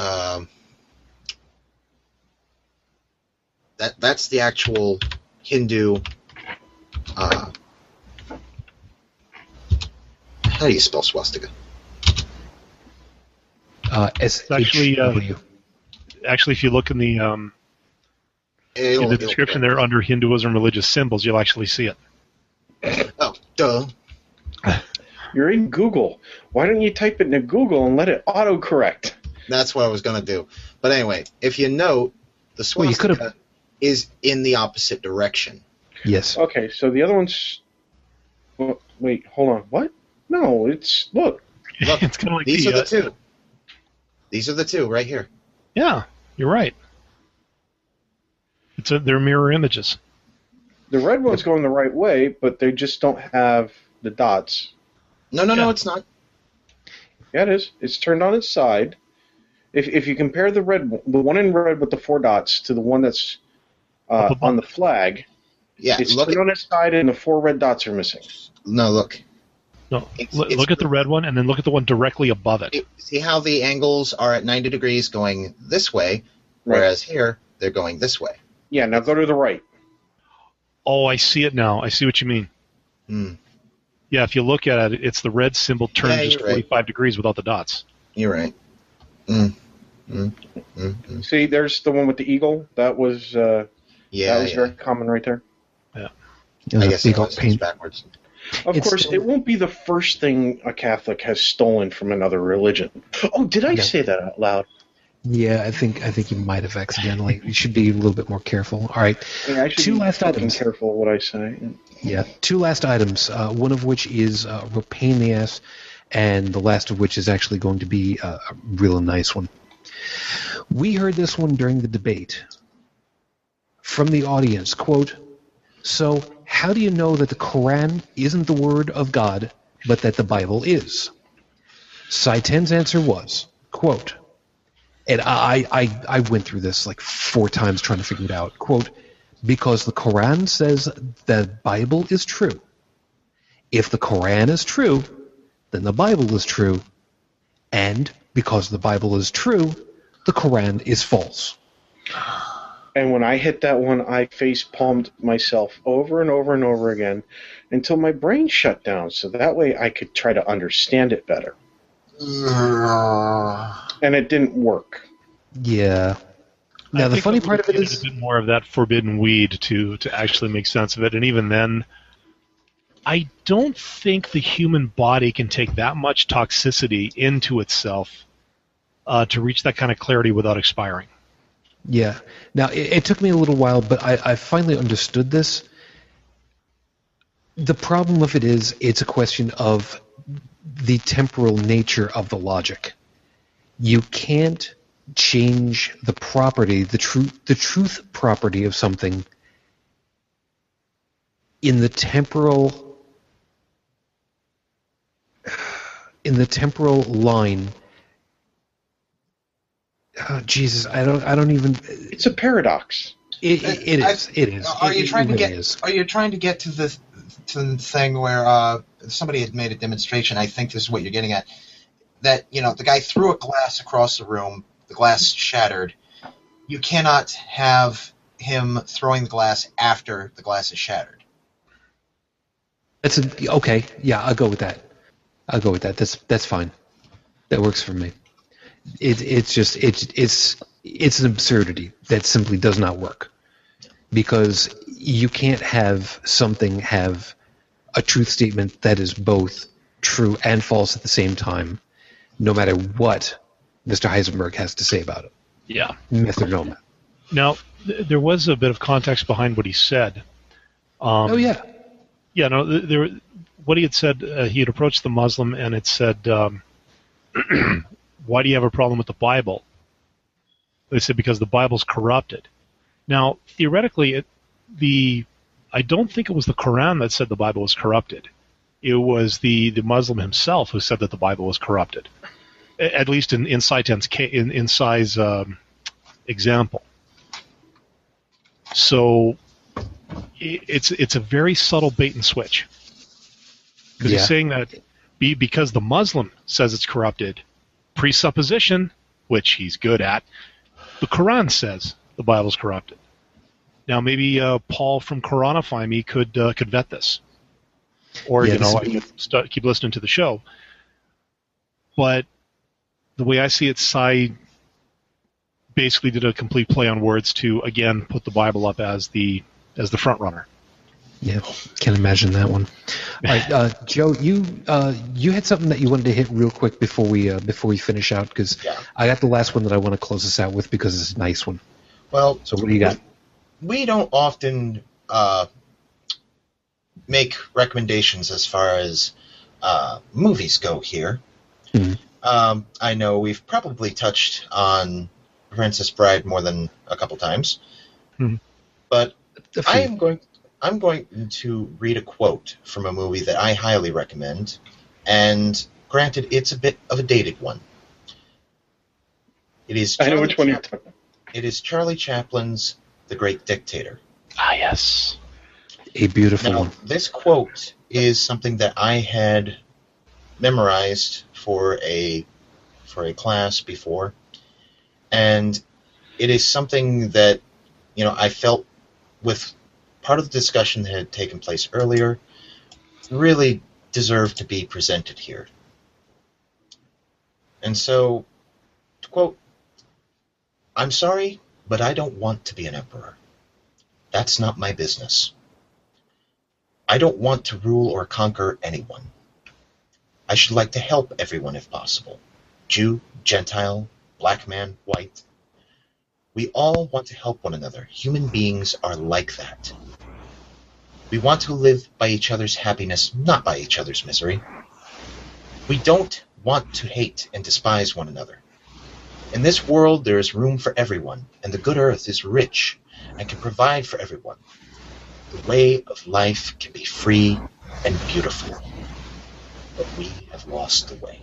that's the actual Hindu. How do you spell swastika? SHW. Actually, if you look in the description there under Hinduism religious symbols, you'll actually see it. Oh, duh. You're in Google. Why don't you type it into Google and let it autocorrect? That's what I was going to do. But anyway, if you note, the Well, you swastika could've- is in the opposite direction. Yes. Okay, so the other one's... Well, wait, hold on. What? No, it's... Look. Look, It's kind of like these the, are the two. These are the two right here. Yeah, you're right. They're mirror images. The red one's going the right way, but they just don't have the dots. No, Yeah. it's not. Yeah, it is. It's turned on its side. If you compare the one in red with the 4 dots to the one that's Up above. on the flag, Yeah, it's look turned on its side and the 4 red dots are missing. look. No, It's- look at the red one, and then look at the one directly above it. See how the angles are at 90 degrees going this way, Right. whereas here they're going this way. Yeah, now go to the right. Oh, I see it now. I see what you mean. Hmm. Yeah, if you look at it, it's the red symbol turned Yeah, just you're right. 45 degrees without the dots. You're right. See, there's the one with the eagle. That was Yeah, very common right there. I guess big it old was paint. backwards. Of It's course, still- it won't be the first thing a Catholic has stolen from another religion. Oh, did I No. say that out loud? Yeah, I think you might have accidentally. You should be a little bit more careful. All right. Yeah, I should Two be last fucking items. careful what I say. Yeah, 2 last items. One of which is a real pain in the ass, and the last of which is actually going to be a real nice one. We heard this one during the debate from the audience. Quote, "So, how do you know that the Quran isn't the word of God, but that the Bible is?" Saitan's answer was, quote, and I went through this like 4 times trying to figure it out, quote, "Because the Quran says the Bible is true. If the Quran is true, then the Bible is true. And because the Bible is true, the Quran is false." And when I hit that one, I face palmed myself over and over and over again until my brain shut down. So that way I could try to understand it better. And it didn't work. Yeah. Now, the funny part of it is... a bit more of that forbidden weed to actually make sense of it. And even then, I don't think the human body can take that much toxicity into itself to reach that kind of clarity without expiring. Yeah. Now, it took me a little while, but I finally understood this. The problem with it is it's a question of the temporal nature of the logic. You can't change the property, the truth property of something in the temporal line. Oh, Jesus, I don't even. It's a paradox. It is. Are you trying to get to the thing where somebody had made a demonstration? I think this is what you're getting at. That the guy threw a glass across the room. The glass shattered. You cannot have him throwing the glass after the glass is shattered. Okay. Yeah, I'll go with that. That's fine. That works for me. It's an absurdity that simply does not work, because you can't have something have a truth statement that is both true and false at the same time, no matter what Mr. Heisenberg has to say about it. Yeah. Myth or no myth. Now, there was a bit of context behind what he said. Yeah. Yeah, no, what he had said, he had approached the Muslim and it said, why do you have a problem with the Bible? They said, because the Bible's corrupted. Now, theoretically, I don't think it was the Quran that said the Bible was corrupted. It was the Muslim himself who said that the Bible was corrupted, at least in Sai's example. So it's a very subtle bait and switch. Because he's saying that because the Muslim says it's corrupted, presupposition, which he's good at, the Quran says the Bible's corrupted. Now maybe Paul from Quranify Me could vet this, or I could keep listening to the show. But the way I see it, Sai basically did a complete play on words to again put the Bible up as the front runner. Yeah, can't imagine that one. All right, Joe, you had something that you wanted to hit real quick before we finish out, because I got the last one that I want to close this out with because it's a nice one. Well, so what do you got? We don't often make recommendations as far as movies go here. Mm-hmm. I know we've probably touched on Princess Bride more than a couple times, but I'm going to read a quote from a movie that I highly recommend, and granted, it's a bit of a dated one. I know which one you're talking about. It is Charlie Chaplin's The Great Dictator. Ah, yes. A beautiful one. This quote is something that I had memorized for a class before, and it is something that I felt with part of the discussion that had taken place earlier really deserved to be presented here. And so, to quote, "I'm sorry, but I don't want to be an emperor. That's not my business. I don't want to rule or conquer anyone. I should like to help everyone if possible. Jew, Gentile, black man, white. We all want to help one another. Human beings are like that. We want to live by each other's happiness, not by each other's misery. We don't want to hate and despise one another. In this world, there is room for everyone, and the good earth is rich and can provide for everyone. The way of life can be free and beautiful, but we have lost the way."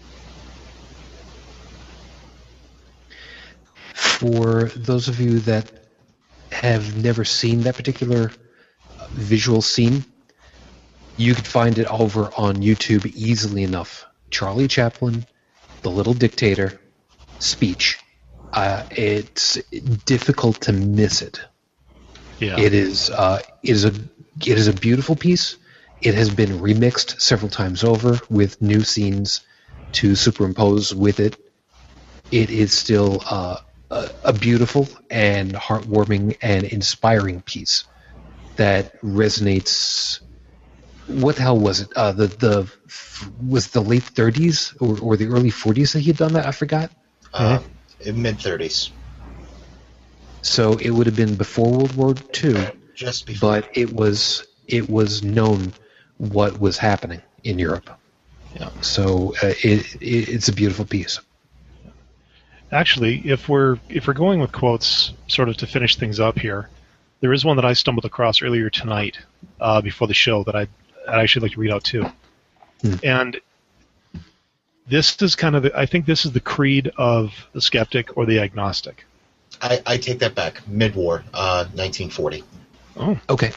For those of you that have never seen that particular visual scene, you could find it over on YouTube easily enough. Charlie Chaplin, The Little Dictator, speech. It's difficult to miss it. Yeah. It is a beautiful piece. It has been remixed several times over with new scenes to superimpose with it. It is still a beautiful and heartwarming and inspiring piece that resonates. What the hell was it? Was the late 30s or the early 40s that he had done that? I forgot. In mid-30s. So it would have been before World War II, Just before. but it was known what was happening in Europe. Yeah. So it's a beautiful piece. Actually, if we're going with quotes, sort of to finish things up here, there is one that I stumbled across earlier tonight before the show that I'd actually like to read out too. And this is kind of I think this is the creed of the skeptic or the agnostic. I take that back. Mid-war, 1940. Oh, Okay.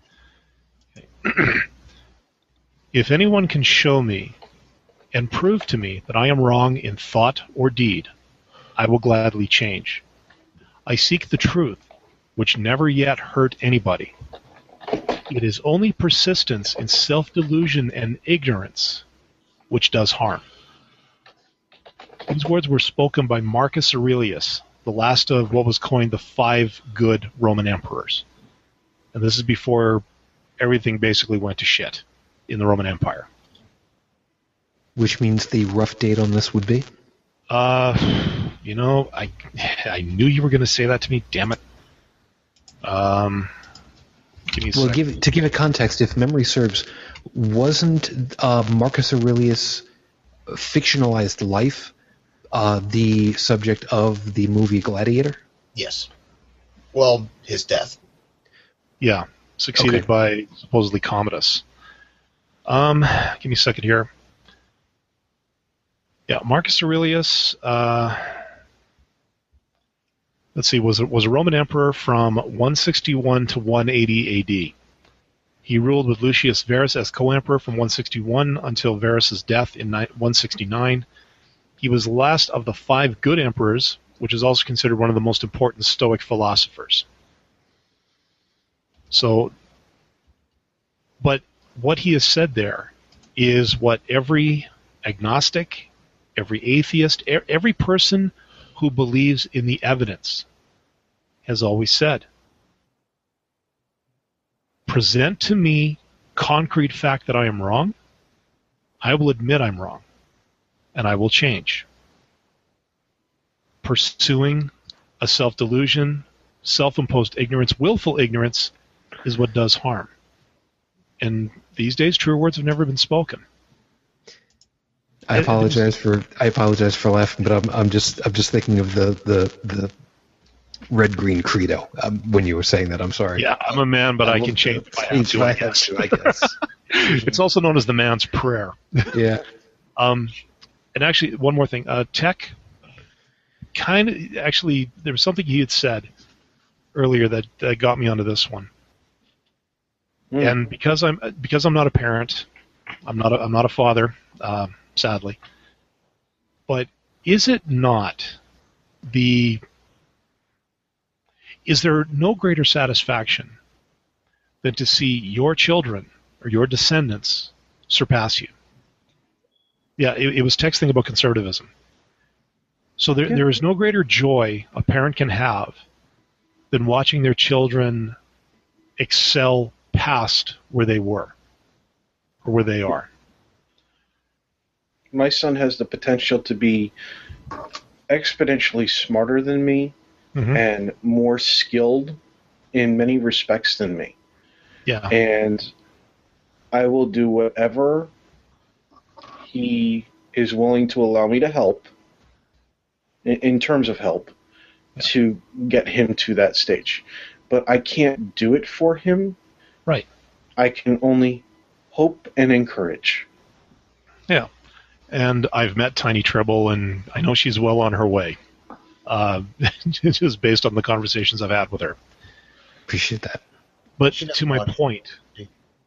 if anyone can show me and prove to me that I am wrong in thought or deed, I will gladly change. I seek the truth, which never yet hurt anybody. It is only persistence in self-delusion and ignorance which does harm. These words were spoken by Marcus Aurelius, the last of what was coined the 5 good Roman emperors. And this is before everything basically went to shit in the Roman Empire. Which means the rough date on this would be? You know, I knew you were going to say that to me. Damn it. Give me a Well, second. to give it context, if memory serves, wasn't Marcus Aurelius' fictionalized life the subject of the movie Gladiator? Yes. Well, his death. Yeah, succeeded Okay. by supposedly Commodus. Give me a second here. Yeah, Marcus Aurelius. Let's see, was a Roman emperor from 161 to 180 A.D. He ruled with Lucius Verus as co-emperor from 161 until Verus's death in 169. He was the last of the 5 good emperors, which is also considered one of the most important Stoic philosophers. So, but what he has said there is what every agnostic, every atheist, every person who believes in the evidence has always said. Present to me concrete fact that I am wrong, I will admit I'm wrong, and I will change. Pursuing a self-delusion, self-imposed ignorance, willful ignorance, is what does harm. And these days, truer words have never been spoken. I apologize for laughing, but I'm just thinking of the red green credo when you were saying that. I'm sorry. Yeah, I'm a man, but I can change if I have to, I guess. It's also known as the man's prayer. Yeah. And actually, one more thing. Tech, actually, there was something he had said earlier that got me onto this one. And because I'm not a parent, I'm not a father, sadly. But is there no greater satisfaction than to see your children or your descendants surpass you? Yeah, it was texting about conservatism. So there is no greater joy a parent can have than watching their children excel past where they were or where they are. My son has the potential to be exponentially smarter than me and more skilled in many respects than me. Yeah. And I will do whatever he is willing to allow me to help, in terms of help, to get him to that stage. But I can't do it for him. Right. I can only hope and encourage. Yeah. And I've met Tiny Treble, and I know she's well on her way. Just based on the conversations I've had with her. Appreciate that. But to my point,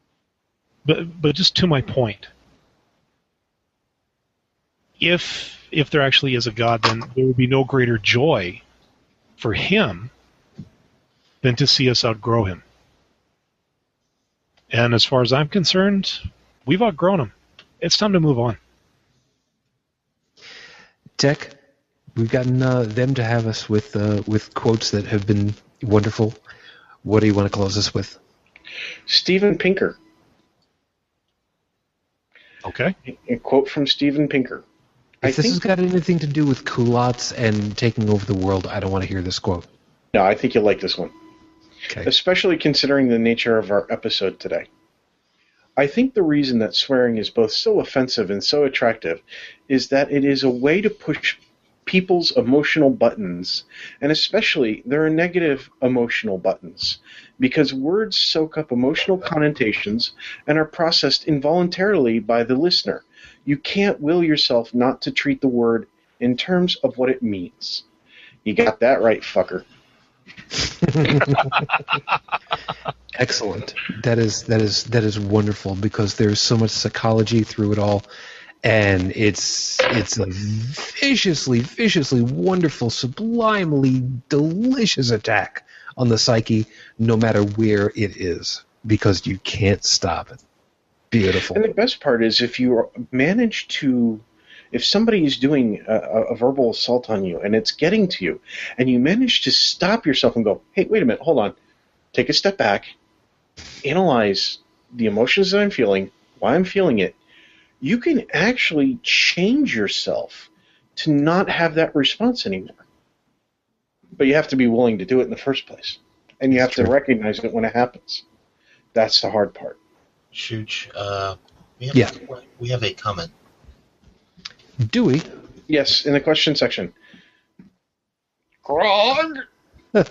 but just to my point, if if there actually is a God, then there would be no greater joy for him than to see us outgrow him. And as far as I'm concerned, we've outgrown him. It's time to move on. Tech, we've gotten them to have us with quotes that have been wonderful. What do you want to close us with? Steven Pinker. Okay. A quote from Steven Pinker. If this has got anything to do with culottes and taking over the world, I don't want to hear this quote. No, I think you'll like this one. Okay. Especially considering the nature of our episode today. I think the reason that swearing is both so offensive and so attractive is that it is a way to push people's emotional buttons, and especially their negative emotional buttons, because words soak up emotional connotations and are processed involuntarily by the listener. You can't will yourself not to treat the word in terms of what it means. You got that right, fucker. Excellent. That is wonderful, because there's so much psychology through it all, and it's a viciously wonderful, sublimely delicious attack on the psyche, no matter where it is, because you can't stop it. Beautiful. And the best part is if you manage to, if somebody is doing a verbal assault on you and it's getting to you, and you manage to stop yourself and go, hey, wait a minute, hold on, take a step back, analyze the emotions that I'm feeling, why I'm feeling it, you can actually change yourself to not have that response anymore. But you have to be willing to do it in the first place. And you have to recognize it when it happens. That's the hard part. Shooch, we have a comment. Do we? Yes, in the question section. Grog! All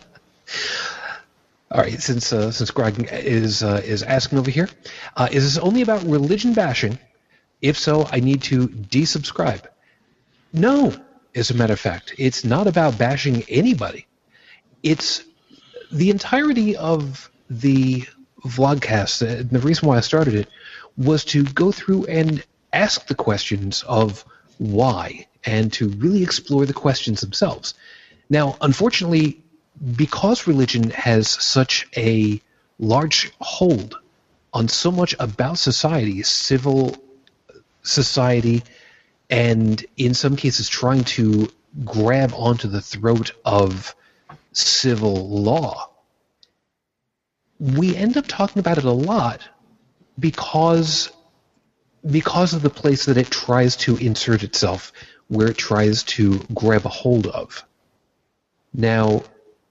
right, since Grog is asking over here, is this only about religion bashing? If so, I need to desubscribe. No, as a matter of fact, it's not about bashing anybody. It's the entirety of the vlogcast. The reason why I started it was to go through and ask the questions of why, and to really explore the questions themselves. Now, unfortunately, because religion has such a large hold on so much about society, civil society, and in some cases trying to grab onto the throat of civil law, we end up talking about it a lot because of the place that it tries to insert itself, where it tries to grab a hold of. Now,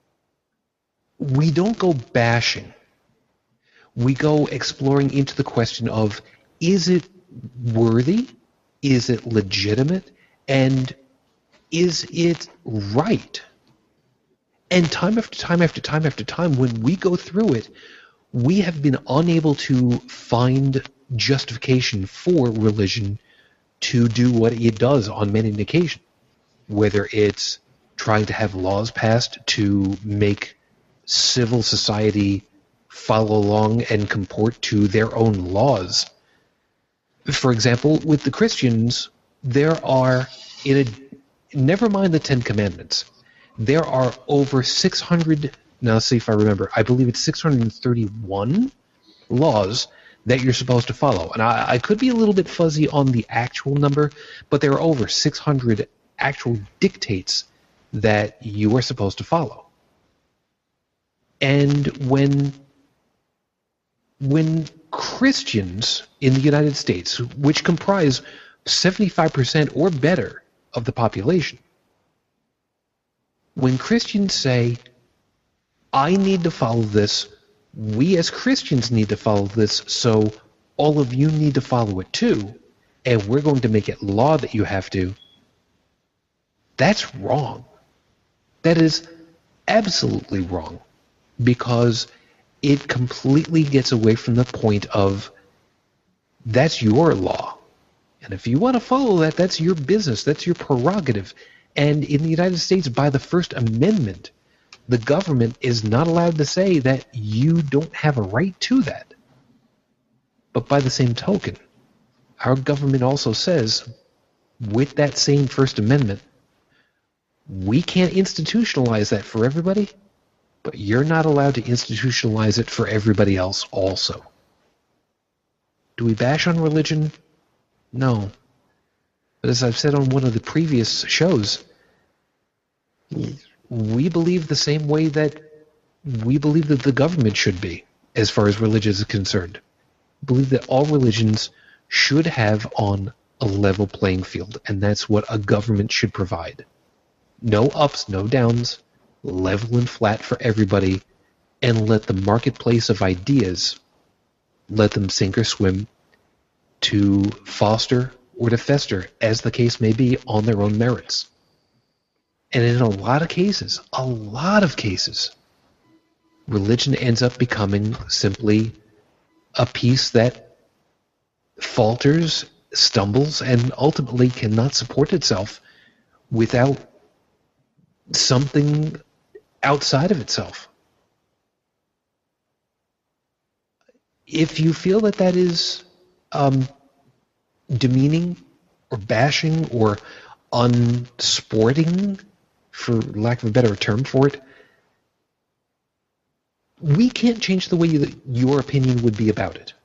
we don't go bashing. We go exploring into the question of, is it worthy? Is it legitimate? And is it right? And time after time after time after time, when we go through it, we have been unable to find justification for religion to do what it does on many an occasion. Whether it's trying to have laws passed to make civil society follow along and comport to their own laws. For example, with the Christians, there are, never mind the Ten Commandments, there are over 600, now let's see if I remember, I believe it's 631 laws that you're supposed to follow. And I could be a little bit fuzzy on the actual number, but there are over 600 actual dictates that you are supposed to follow. And when Christians in the United States, which comprise 75% or better of the population, when Christians say, I need to follow this, we as Christians need to follow this, so all of you need to follow it too, and we're going to make it law that you have to, that's wrong. That is absolutely wrong, because it completely gets away from the point of, that's your law. And if you want to follow that, that's your business, that's your prerogative. And in the United States, by the First Amendment, the government is not allowed to say that you don't have a right to that. But by the same token, our government also says with that same First Amendment, we can't institutionalize that for everybody, but you're not allowed to institutionalize it for everybody else also. Do we bash on religion? No. But as I've said on one of the previous shows, we believe the same way that we believe that the government should be, as far as religion is concerned. We believe that all religions should have on a level playing field, and that's what a government should provide. No ups, no downs, level and flat for everybody, and let the marketplace of ideas, let them sink or swim, to foster or to fester, as the case may be, on their own merits. And in a lot of cases, religion ends up becoming simply a piece that falters, stumbles, and ultimately cannot support itself without something outside of itself. If you feel that that is demeaning or bashing or unsporting, for lack of a better term for it, we can't change the way that your opinion would be about it.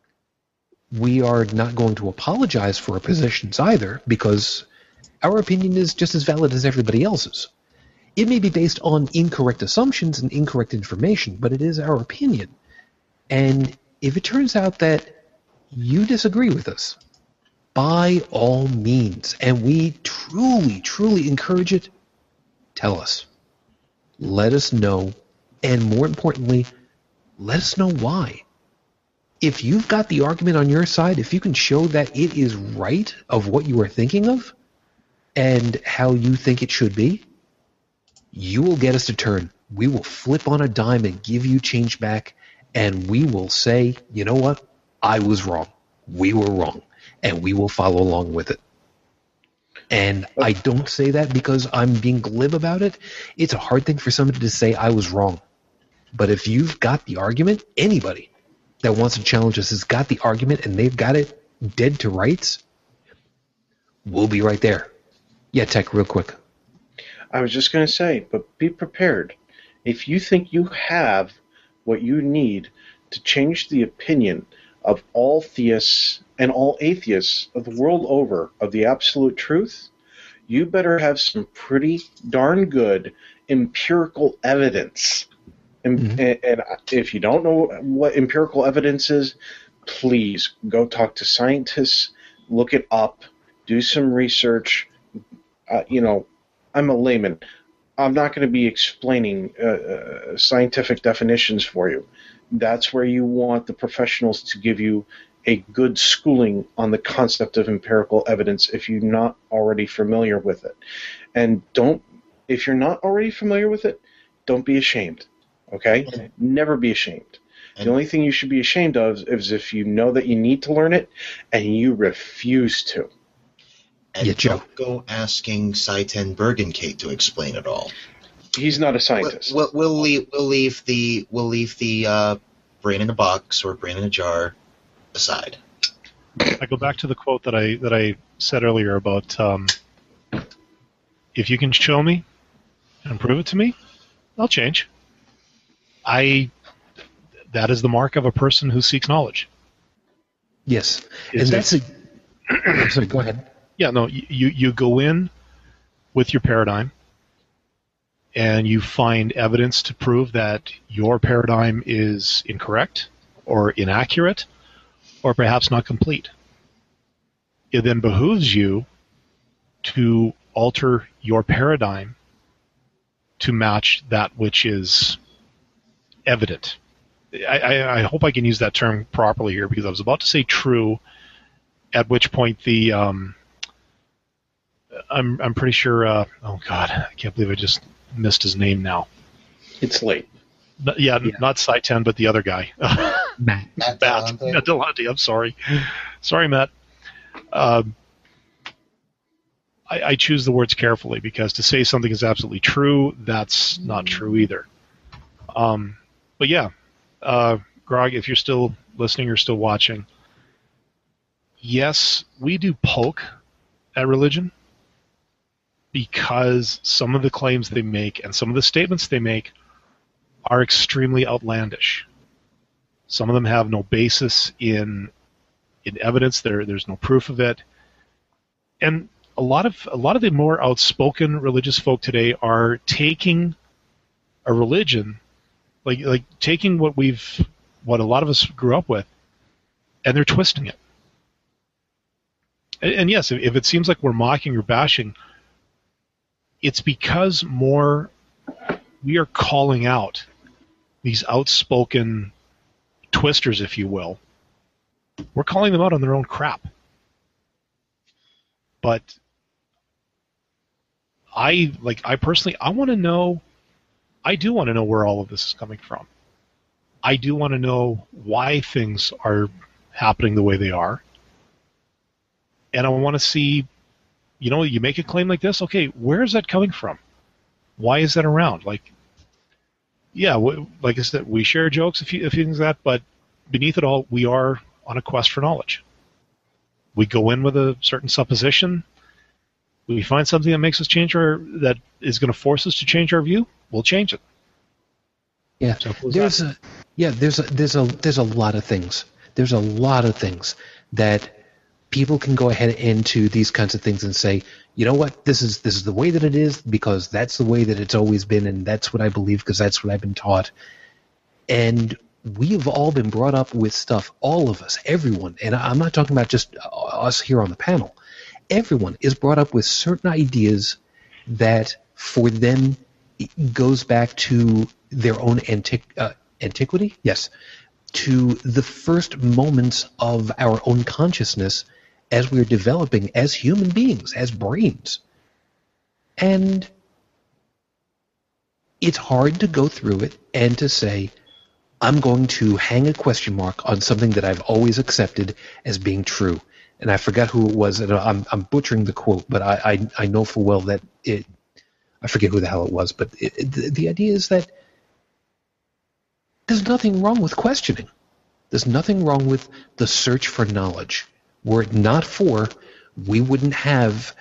We are not going to apologize for our positions either, because our opinion is just as valid as everybody else's. It may be based on incorrect assumptions and incorrect information, but it is our opinion. And if it turns out that you disagree with us, by all means, and we truly, truly encourage it, tell us. Let us know, and more importantly, let us know why. If you've got the argument on your side, if you can show that it is right of what you are thinking of and how you think it should be, you will get us to turn. We will flip on a dime and give you change back, and we will say, you know what? I was wrong. We were wrong. And we will follow along with it. And I don't say that because I'm being glib about it. It's a hard thing for somebody to say I was wrong. But if you've got the argument, anybody that wants to challenge us has got the argument and they've got it dead to rights, we'll be right there. Yeah, Tech, real quick. I was just going to say, but be prepared. If you think you have what you need to change the opinion of all theists and all atheists of the world over of the absolute truth, you better have some pretty darn good empirical evidence. And if you don't know what empirical evidence is, please go talk to scientists, look it up, do some research. I'm a layman. I'm not going to be explaining scientific definitions for you. That's where you want the professionals to give you a good schooling on the concept of empirical evidence if you're not already familiar with it. And if you're not already familiar with it, don't be ashamed. Okay? Never be ashamed. The only thing you should be ashamed of is if you know that you need to learn it and you refuse to. And don't go asking Saiten Bergenkate to explain it all. He's not a scientist. We'll leave the brain in a box or brain in a jar aside. I go back to the quote that I said earlier about if you can show me and prove it to me, I'll change. That is the mark of a person who seeks knowledge. Yes, and that's sorry, go ahead. Yeah, no, you go in with your paradigm and you find evidence to prove that your paradigm is incorrect or inaccurate or perhaps not complete. It then behooves you to alter your paradigm to match that which is evident. I hope I can use that term properly here because I was about to say true, at which point the I'm pretty sure. Oh God, I can't believe I just missed his name now. It's late. Not Saiten, but the other guy. Matt Delante. I'm sorry. Sorry, Matt. I choose the words carefully because to say something is absolutely true, that's not true either. But yeah, Grog, if you're still listening or still watching, yes, we do poke at religion because some of the claims they make and some of the statements they make are extremely outlandish. Some of them have no basis in evidence. There's no proof of it. And a lot of the more outspoken religious folk today are taking a religion, like taking what a lot of us grew up with, and they're twisting it. And yes, if it seems like we're mocking or bashing, it's because we are calling out these outspoken twisters, if you will. We're calling them out on their own crap. But I personally, I do want to know where all of this is coming from. I do want to know why things are happening the way they are. And I want to see, you make a claim like this, okay, where is that coming from? Why is that around? Like I said, we share jokes, a few things like that, but beneath it all, we are on a quest for knowledge. We go in with a certain supposition. We find something that makes us that is going to force us to change our view. We'll change it. Yeah, there's a lot of things. There's a lot of things that people can go ahead into these kinds of things and say, you know what, this is the way that it is because that's the way that it's always been, and that's what I believe because that's what I've been taught. And we've all been brought up with stuff, all of us, everyone, and I'm not talking about just us here on the panel. Everyone is brought up with certain ideas that for them it goes back to their own antiquity, yes, to the first moments of our own consciousness as we're developing as human beings, as brains. And it's hard to go through it and to say, I'm going to hang a question mark on something that I've always accepted as being true. And I forgot who it was, and I'm butchering the quote, but I know full well that I forget who the hell it was, but the idea is that there's nothing wrong with questioning. There's nothing wrong with the search for knowledge. Were it not for, we wouldn't have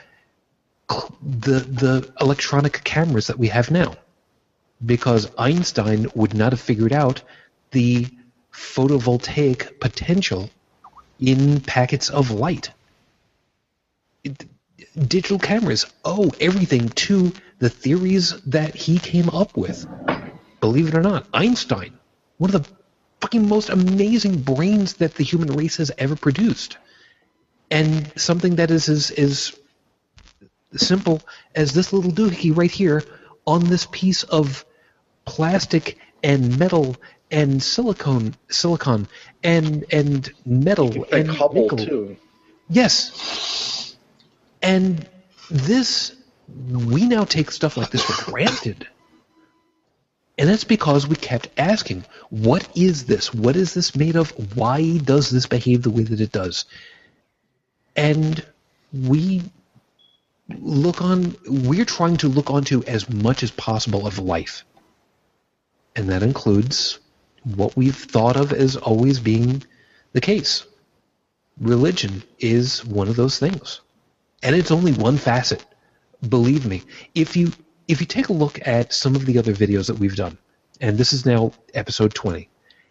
the electronic cameras that we have now, because Einstein would not have figured out the photovoltaic potential in packets of light. Digital cameras owe everything to the theories that he came up with. Believe it or not, Einstein, one of the fucking most amazing brains that the human race has ever produced. And something that is as simple as this little doohickey right here on this piece of plastic and metal and silicon and metal and Hubble nickel. too. Yes. And this, we now take stuff like this for granted. And that's because we kept asking, what is this? What is this made of? Why does this behave the way that it does? And we're trying to look onto as much as possible of life. And that includes what we've thought of as always being the case. Religion is one of those things. And it's only one facet. Believe me, if you take a look at some of the other videos that we've done, and this is now episode 20,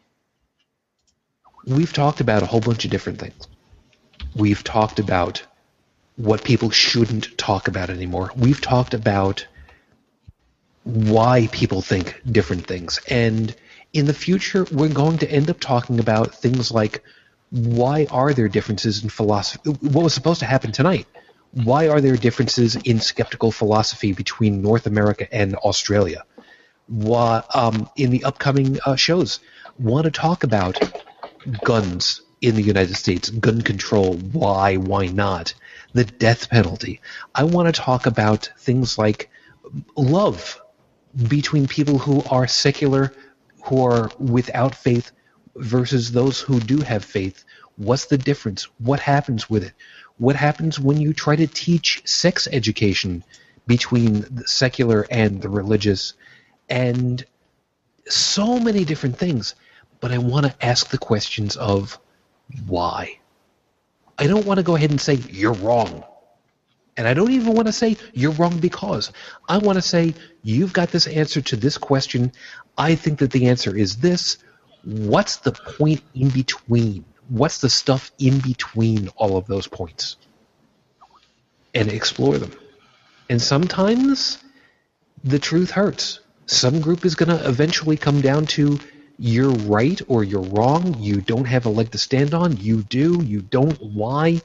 we've talked about a whole bunch of different things. We've talked about what people shouldn't talk about anymore. We've talked about why people think different things. And in the future, we're going to end up talking about things like, why are there differences in philosophy? What was supposed to happen tonight? Why are there differences in skeptical philosophy between North America and Australia? In the upcoming shows, want to talk about guns in the United States, gun control, why not, the death penalty. I want to talk about things like love between people who are secular, who are without faith, versus those who do have faith. What's the difference? What happens with it? What happens when you try to teach sex education between the secular and the religious? And so many different things. But I want to ask the questions of why. I don't want to go ahead and say, you're wrong. And I don't even want to say you're wrong because. I want to say you've got this answer to this question. I think that the answer is this. What's the point in between? What's the stuff in between all of those points? And explore them. And sometimes the truth hurts. Some group is going to eventually come down to you're right or you're wrong. You don't have a leg to stand on. You do. You don't. Why?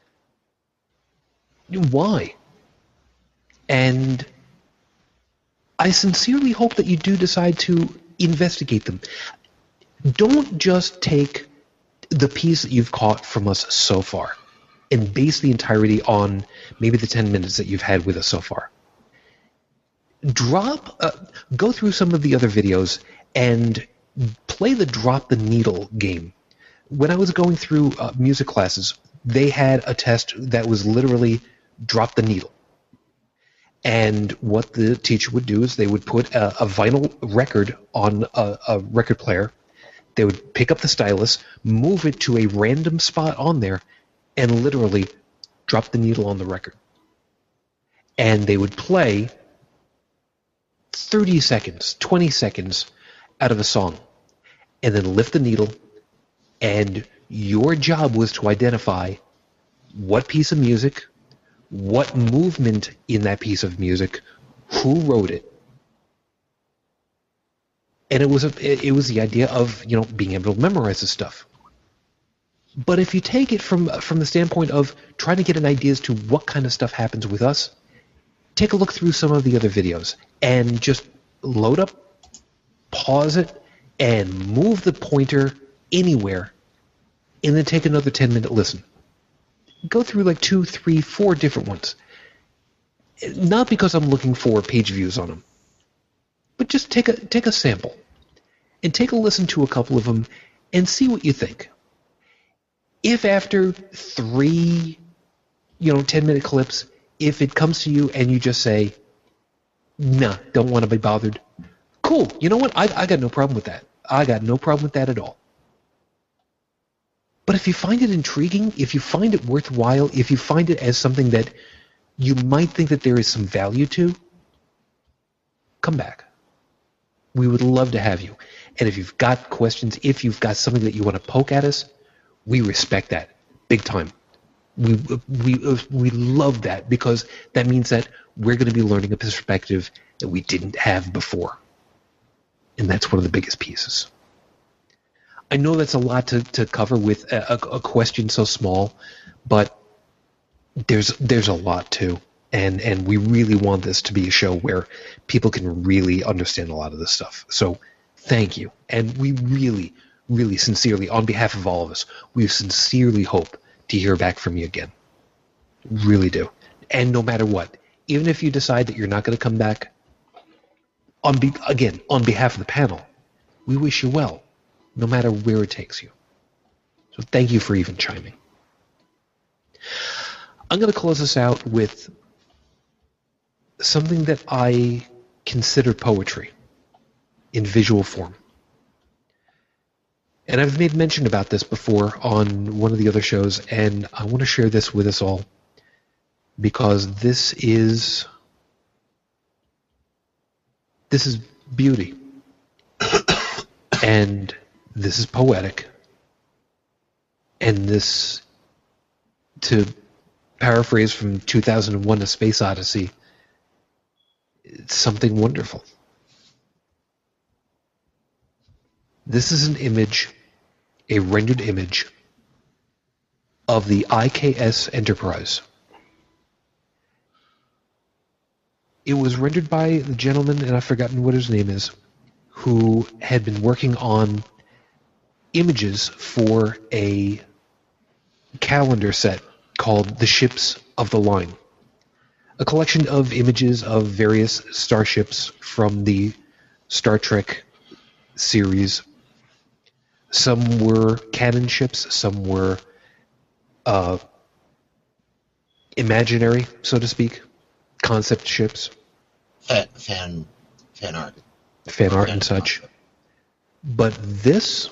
Why? And I sincerely hope that you do decide to investigate them. Don't just take the piece that you've caught from us so far and base the entirety on maybe the 10 minutes that you've had with us so far. Go through some of the other videos and play the drop the needle game. When I was going through music classes, they had a test that was literally drop the needle. And what the teacher would do is they would put a vinyl record on a record player. They would pick up the stylus, move it to a random spot on there, and literally drop the needle on the record. And they would play 30 seconds, 20 seconds out of a song, and then lift the needle, and your job was to identify what piece of music, what movement in that piece of music, who wrote it. And it was the idea of, being able to memorize this stuff. But if you take it from the standpoint of trying to get an idea as to what kind of stuff happens with us, take a look through some of the other videos and just load up, pause it, and move the pointer anywhere, and then take another 10-minute listen. Go through like 2, 3, 4 different ones. Not because I'm looking for page views on them, but just take a sample and take a listen to a couple of them and see what you think. If after 3, 10-minute clips, if it comes to you and you just say, nah, don't want to be bothered, cool. You know what? I got no problem with that. I got no problem with that at all. But if you find it intriguing, if you find it worthwhile, if you find it as something that you might think that there is some value to, come back. We would love to have you. And if you've got questions, if you've got something that you want to poke at us, we respect that big time. We love that because that means that we're going to be learning a perspective that we didn't have before. And that's one of the biggest pieces. I know that's a lot to cover with a question so small, but there's a lot too. And we really want this to be a show where people can really understand a lot of this stuff. So thank you. And we really, really sincerely, on behalf of all of us, we sincerely hope to hear back from you again. Really do. And no matter what, even if you decide that you're not going to come back, on behalf of the panel, we wish you well, no matter where it takes you. So thank you for even chiming. I'm going to close this out with something that I consider poetry in visual form. And I've made mention about this before on one of the other shows, and I want to share this with us all because this is beauty. And this is poetic. And this, to paraphrase from 2001: A Space Odyssey, it's something wonderful. This is an image, a rendered image, of the IKS Enterprise. It was rendered by the gentleman, and I've forgotten what his name is, who had been working on images for a calendar set called The Ships of the Line. A collection of images of various starships from the Star Trek series. Some were canon ships, some were imaginary, so to speak, concept ships. Fan art. Fan art and such. But this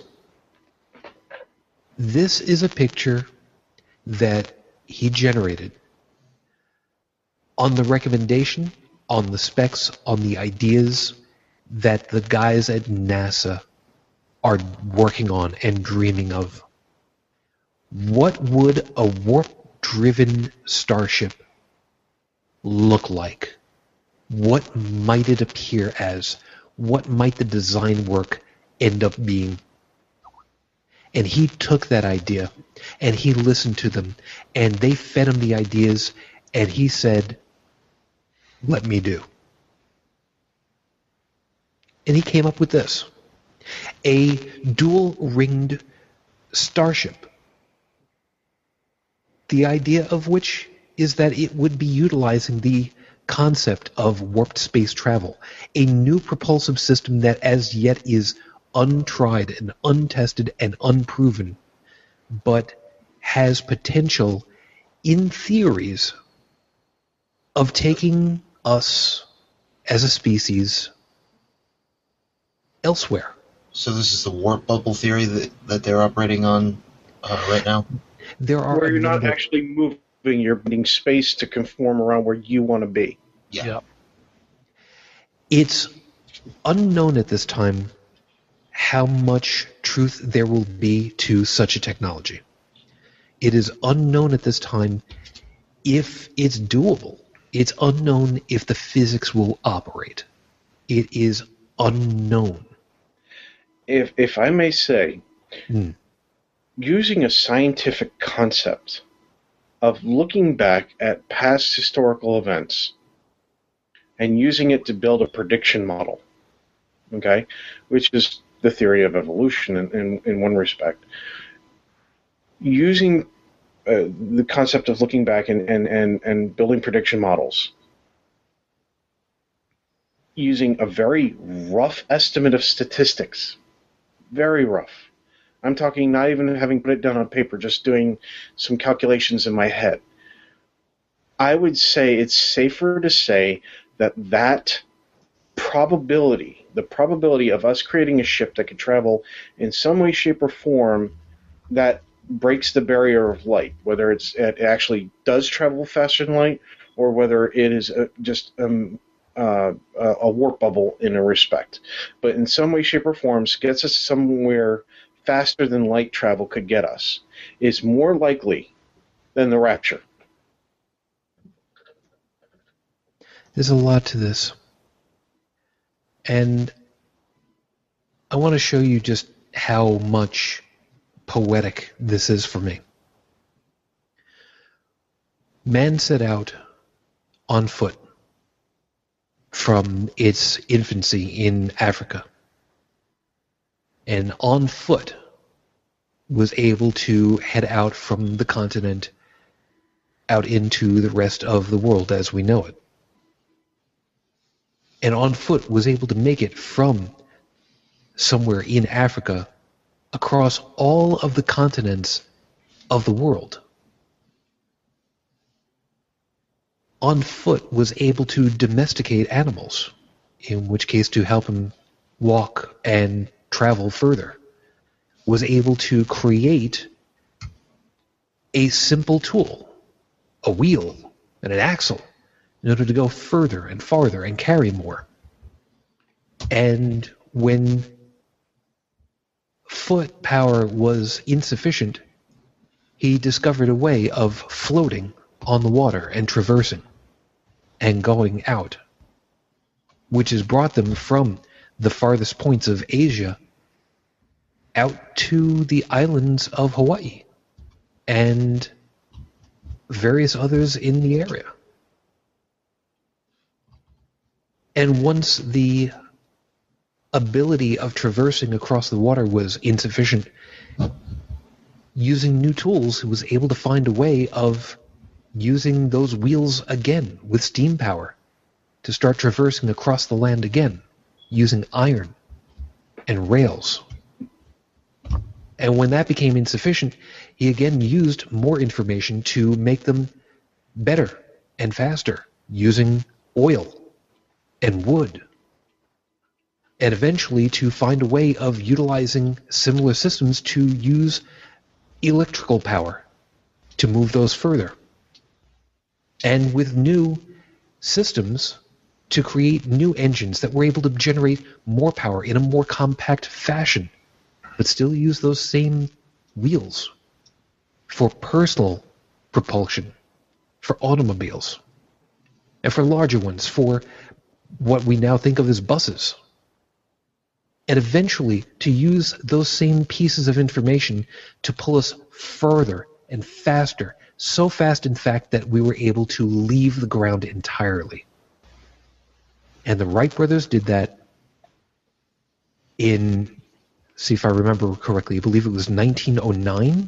is a picture that he generated on the recommendation, on the specs, on the ideas that the guys at NASA are working on and dreaming of. What would a warp-driven starship look like? What might it appear as? What might the design work end up being? And he took that idea, and he listened to them, and they fed him the ideas, and he said, let me do. And he came up with this. A dual-ringed starship. The idea of which is that it would be utilizing the concept of warped space travel, a new propulsive system that as yet is untried and untested and unproven, but has potential in theories of taking us as a species elsewhere. So this is the warp bubble theory that they're operating on right now? There are where you're not actually moving, you're needing space to conform around where you want to be. Yeah. Yep. It's unknown at this time how much truth there will be to such a technology. It is unknown at this time if it's doable. It's unknown if the physics will operate. It is unknown. If I may say, using a scientific concept of looking back at past historical events and using it to build a prediction model, okay, which is the theory of evolution in one respect. Using the concept of looking back and building prediction models, using a very rough estimate of statistics, very rough. I'm talking not even having put it down on paper, just doing some calculations in my head. I would say it's safer to say that probability, the probability of us creating a ship that could travel in some way, shape, or form that breaks the barrier of light, whether it actually does travel faster than light, or whether it is just a warp bubble in a respect, but in some way, shape, or form gets us somewhere faster than light travel could get us, is more likely than the rapture. There's a lot to this. And I want to show you just how much poetic this is for me. Man set out on foot from its infancy in Africa, and on foot was able to head out from the continent out into the rest of the world as we know it. And on foot was able to make it from somewhere in Africa across all of the continents of the world. On foot was able to domesticate animals, in which case to help him walk and travel further. Was able to create a simple tool, a wheel and an axle, in order to go further and farther and carry more. And when foot power was insufficient, he discovered a way of floating on the water and traversing and going out, which has brought them from the farthest points of Asia out to the islands of Hawaii and various others in the area. And once the ability of traversing across the water was insufficient, using new tools, he was able to find a way of using those wheels again with steam power to start traversing across the land again, using iron and rails. And when that became insufficient, he again used more information to make them better and faster, using oil and wood, and eventually to find a way of utilizing similar systems to use electrical power to move those further. And with new systems to create new engines that were able to generate more power in a more compact fashion, but still use those same wheels for personal propulsion, for automobiles, and for larger ones, for what we now think of as buses. And eventually to use those same pieces of information to pull us further and faster, so fast in fact that we were able to leave the ground entirely. And the Wright brothers did that in, see if I remember correctly, I believe it was 1909.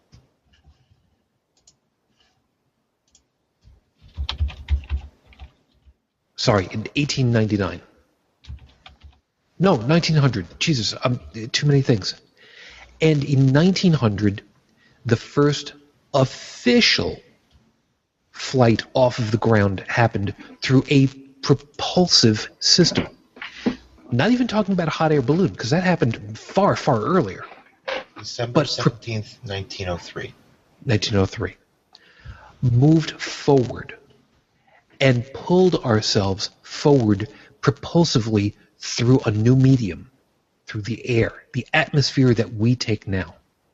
Sorry, in 1899. No, 1900. Jesus, too many things. And in 1900, the first official flight off of the ground happened through a propulsive system. Not even talking about a hot air balloon, because that happened far, far earlier. December 17th, 1903. 1903. Moved forward and pulled ourselves forward propulsively through a new medium, through the air, the atmosphere that we take now.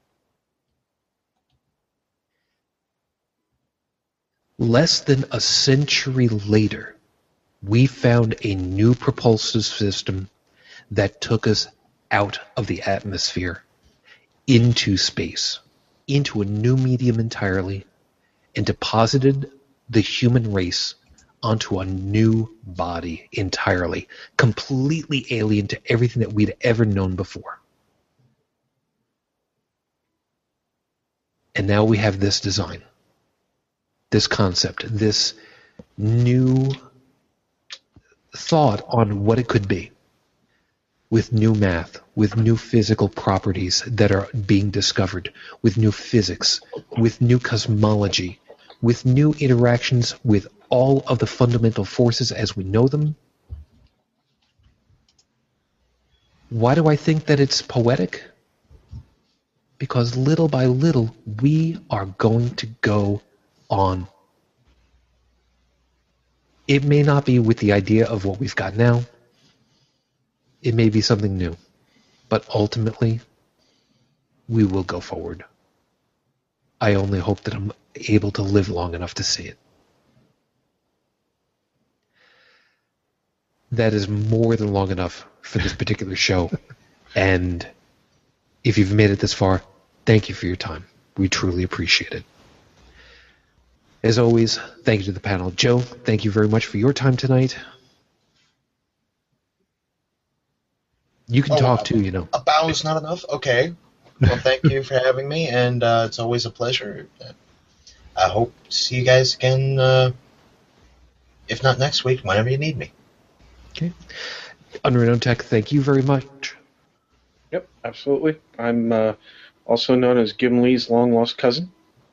Less than a century later, we found a new propulsive system that took us out of the atmosphere, into space, into a new medium entirely, and deposited the human race onto a new body entirely, completely alien to everything that we'd ever known before. And now we have this design, this concept, this new thought on what it could be, with new math, with new physical properties that are being discovered, with new physics, with new cosmology, with new interactions with all of the fundamental forces as we know them. Why do I think that it's poetic? Because little by little, we are going to go on. It may not be with the idea of what we've got now. It may be something new. But ultimately, we will go forward. I only hope that I'm able to live long enough to see it. That is more than long enough for this particular show. And if you've made it this far, thank you for your time. We truly appreciate it. As always, thank you to the panel. Joe, thank you very much for your time tonight. You can talk too, you know. A bow is not enough? Okay. Well, thank you for having me, and it's always a pleasure. I hope to see you guys again, if not next week, whenever you need me. Okay. Unrenowned Tech, thank you very much. Yep, absolutely. I'm also known as Gimli's long-lost cousin.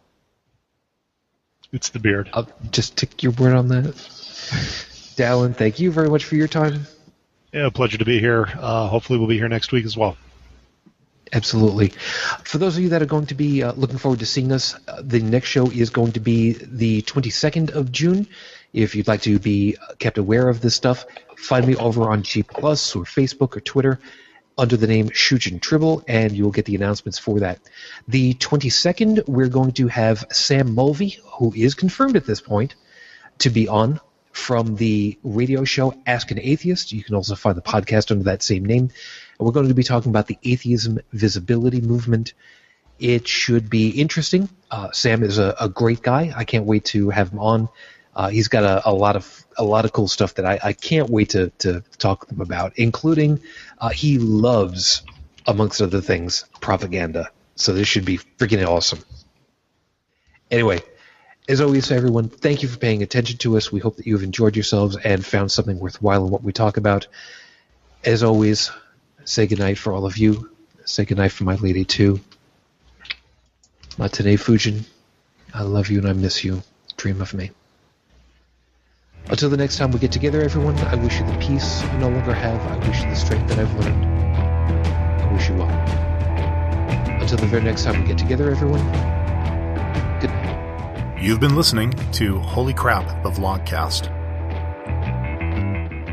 It's the beard. I'll just take your word on that. Dallin, thank you very much for your time. Yeah, pleasure to be here. Hopefully we'll be here next week as well. Absolutely. For those of you that are going to be looking forward to seeing us, the next show is going to be the 22nd of June. If you'd like to be kept aware of this stuff, find me over on G+ or Facebook or Twitter under the name Shujin Tribble, and you'll get the announcements for that. The 22nd, we're going to have Sam Mulvey, who is confirmed at this point, to be on from the radio show Ask an Atheist. You can also find the podcast under that same name. And we're going to be talking about the atheism visibility movement. It should be interesting. Sam is a great guy. I can't wait to have him on. He's got a lot of cool stuff that I can't wait to talk to him about, including he loves, amongst other things, propaganda. So this should be freaking awesome. Anyway, as always, everyone, thank you for paying attention to us. We hope that you've enjoyed yourselves and found something worthwhile in what we talk about. As always, say goodnight for all of you. Say goodnight for my lady, too. Matane Fujin, I love you and I miss you. Dream of me. Until the next time we get together, everyone, I wish you the peace you no longer have. I wish you the strength that I've learned. I wish you well. Until the very next time we get together, everyone, good night. You've been listening to Holy Crap, the Vlogcast.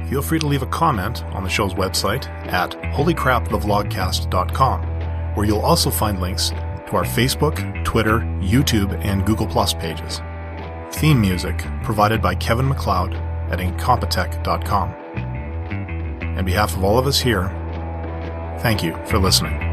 feel free to leave a comment on the show's website at holycrapthevlogcast.com, where you'll also find links to our Facebook, Twitter, YouTube, and Google Plus pages. Theme music provided by Kevin MacLeod at Incompetech.com. On behalf of all of us here, thank you for listening.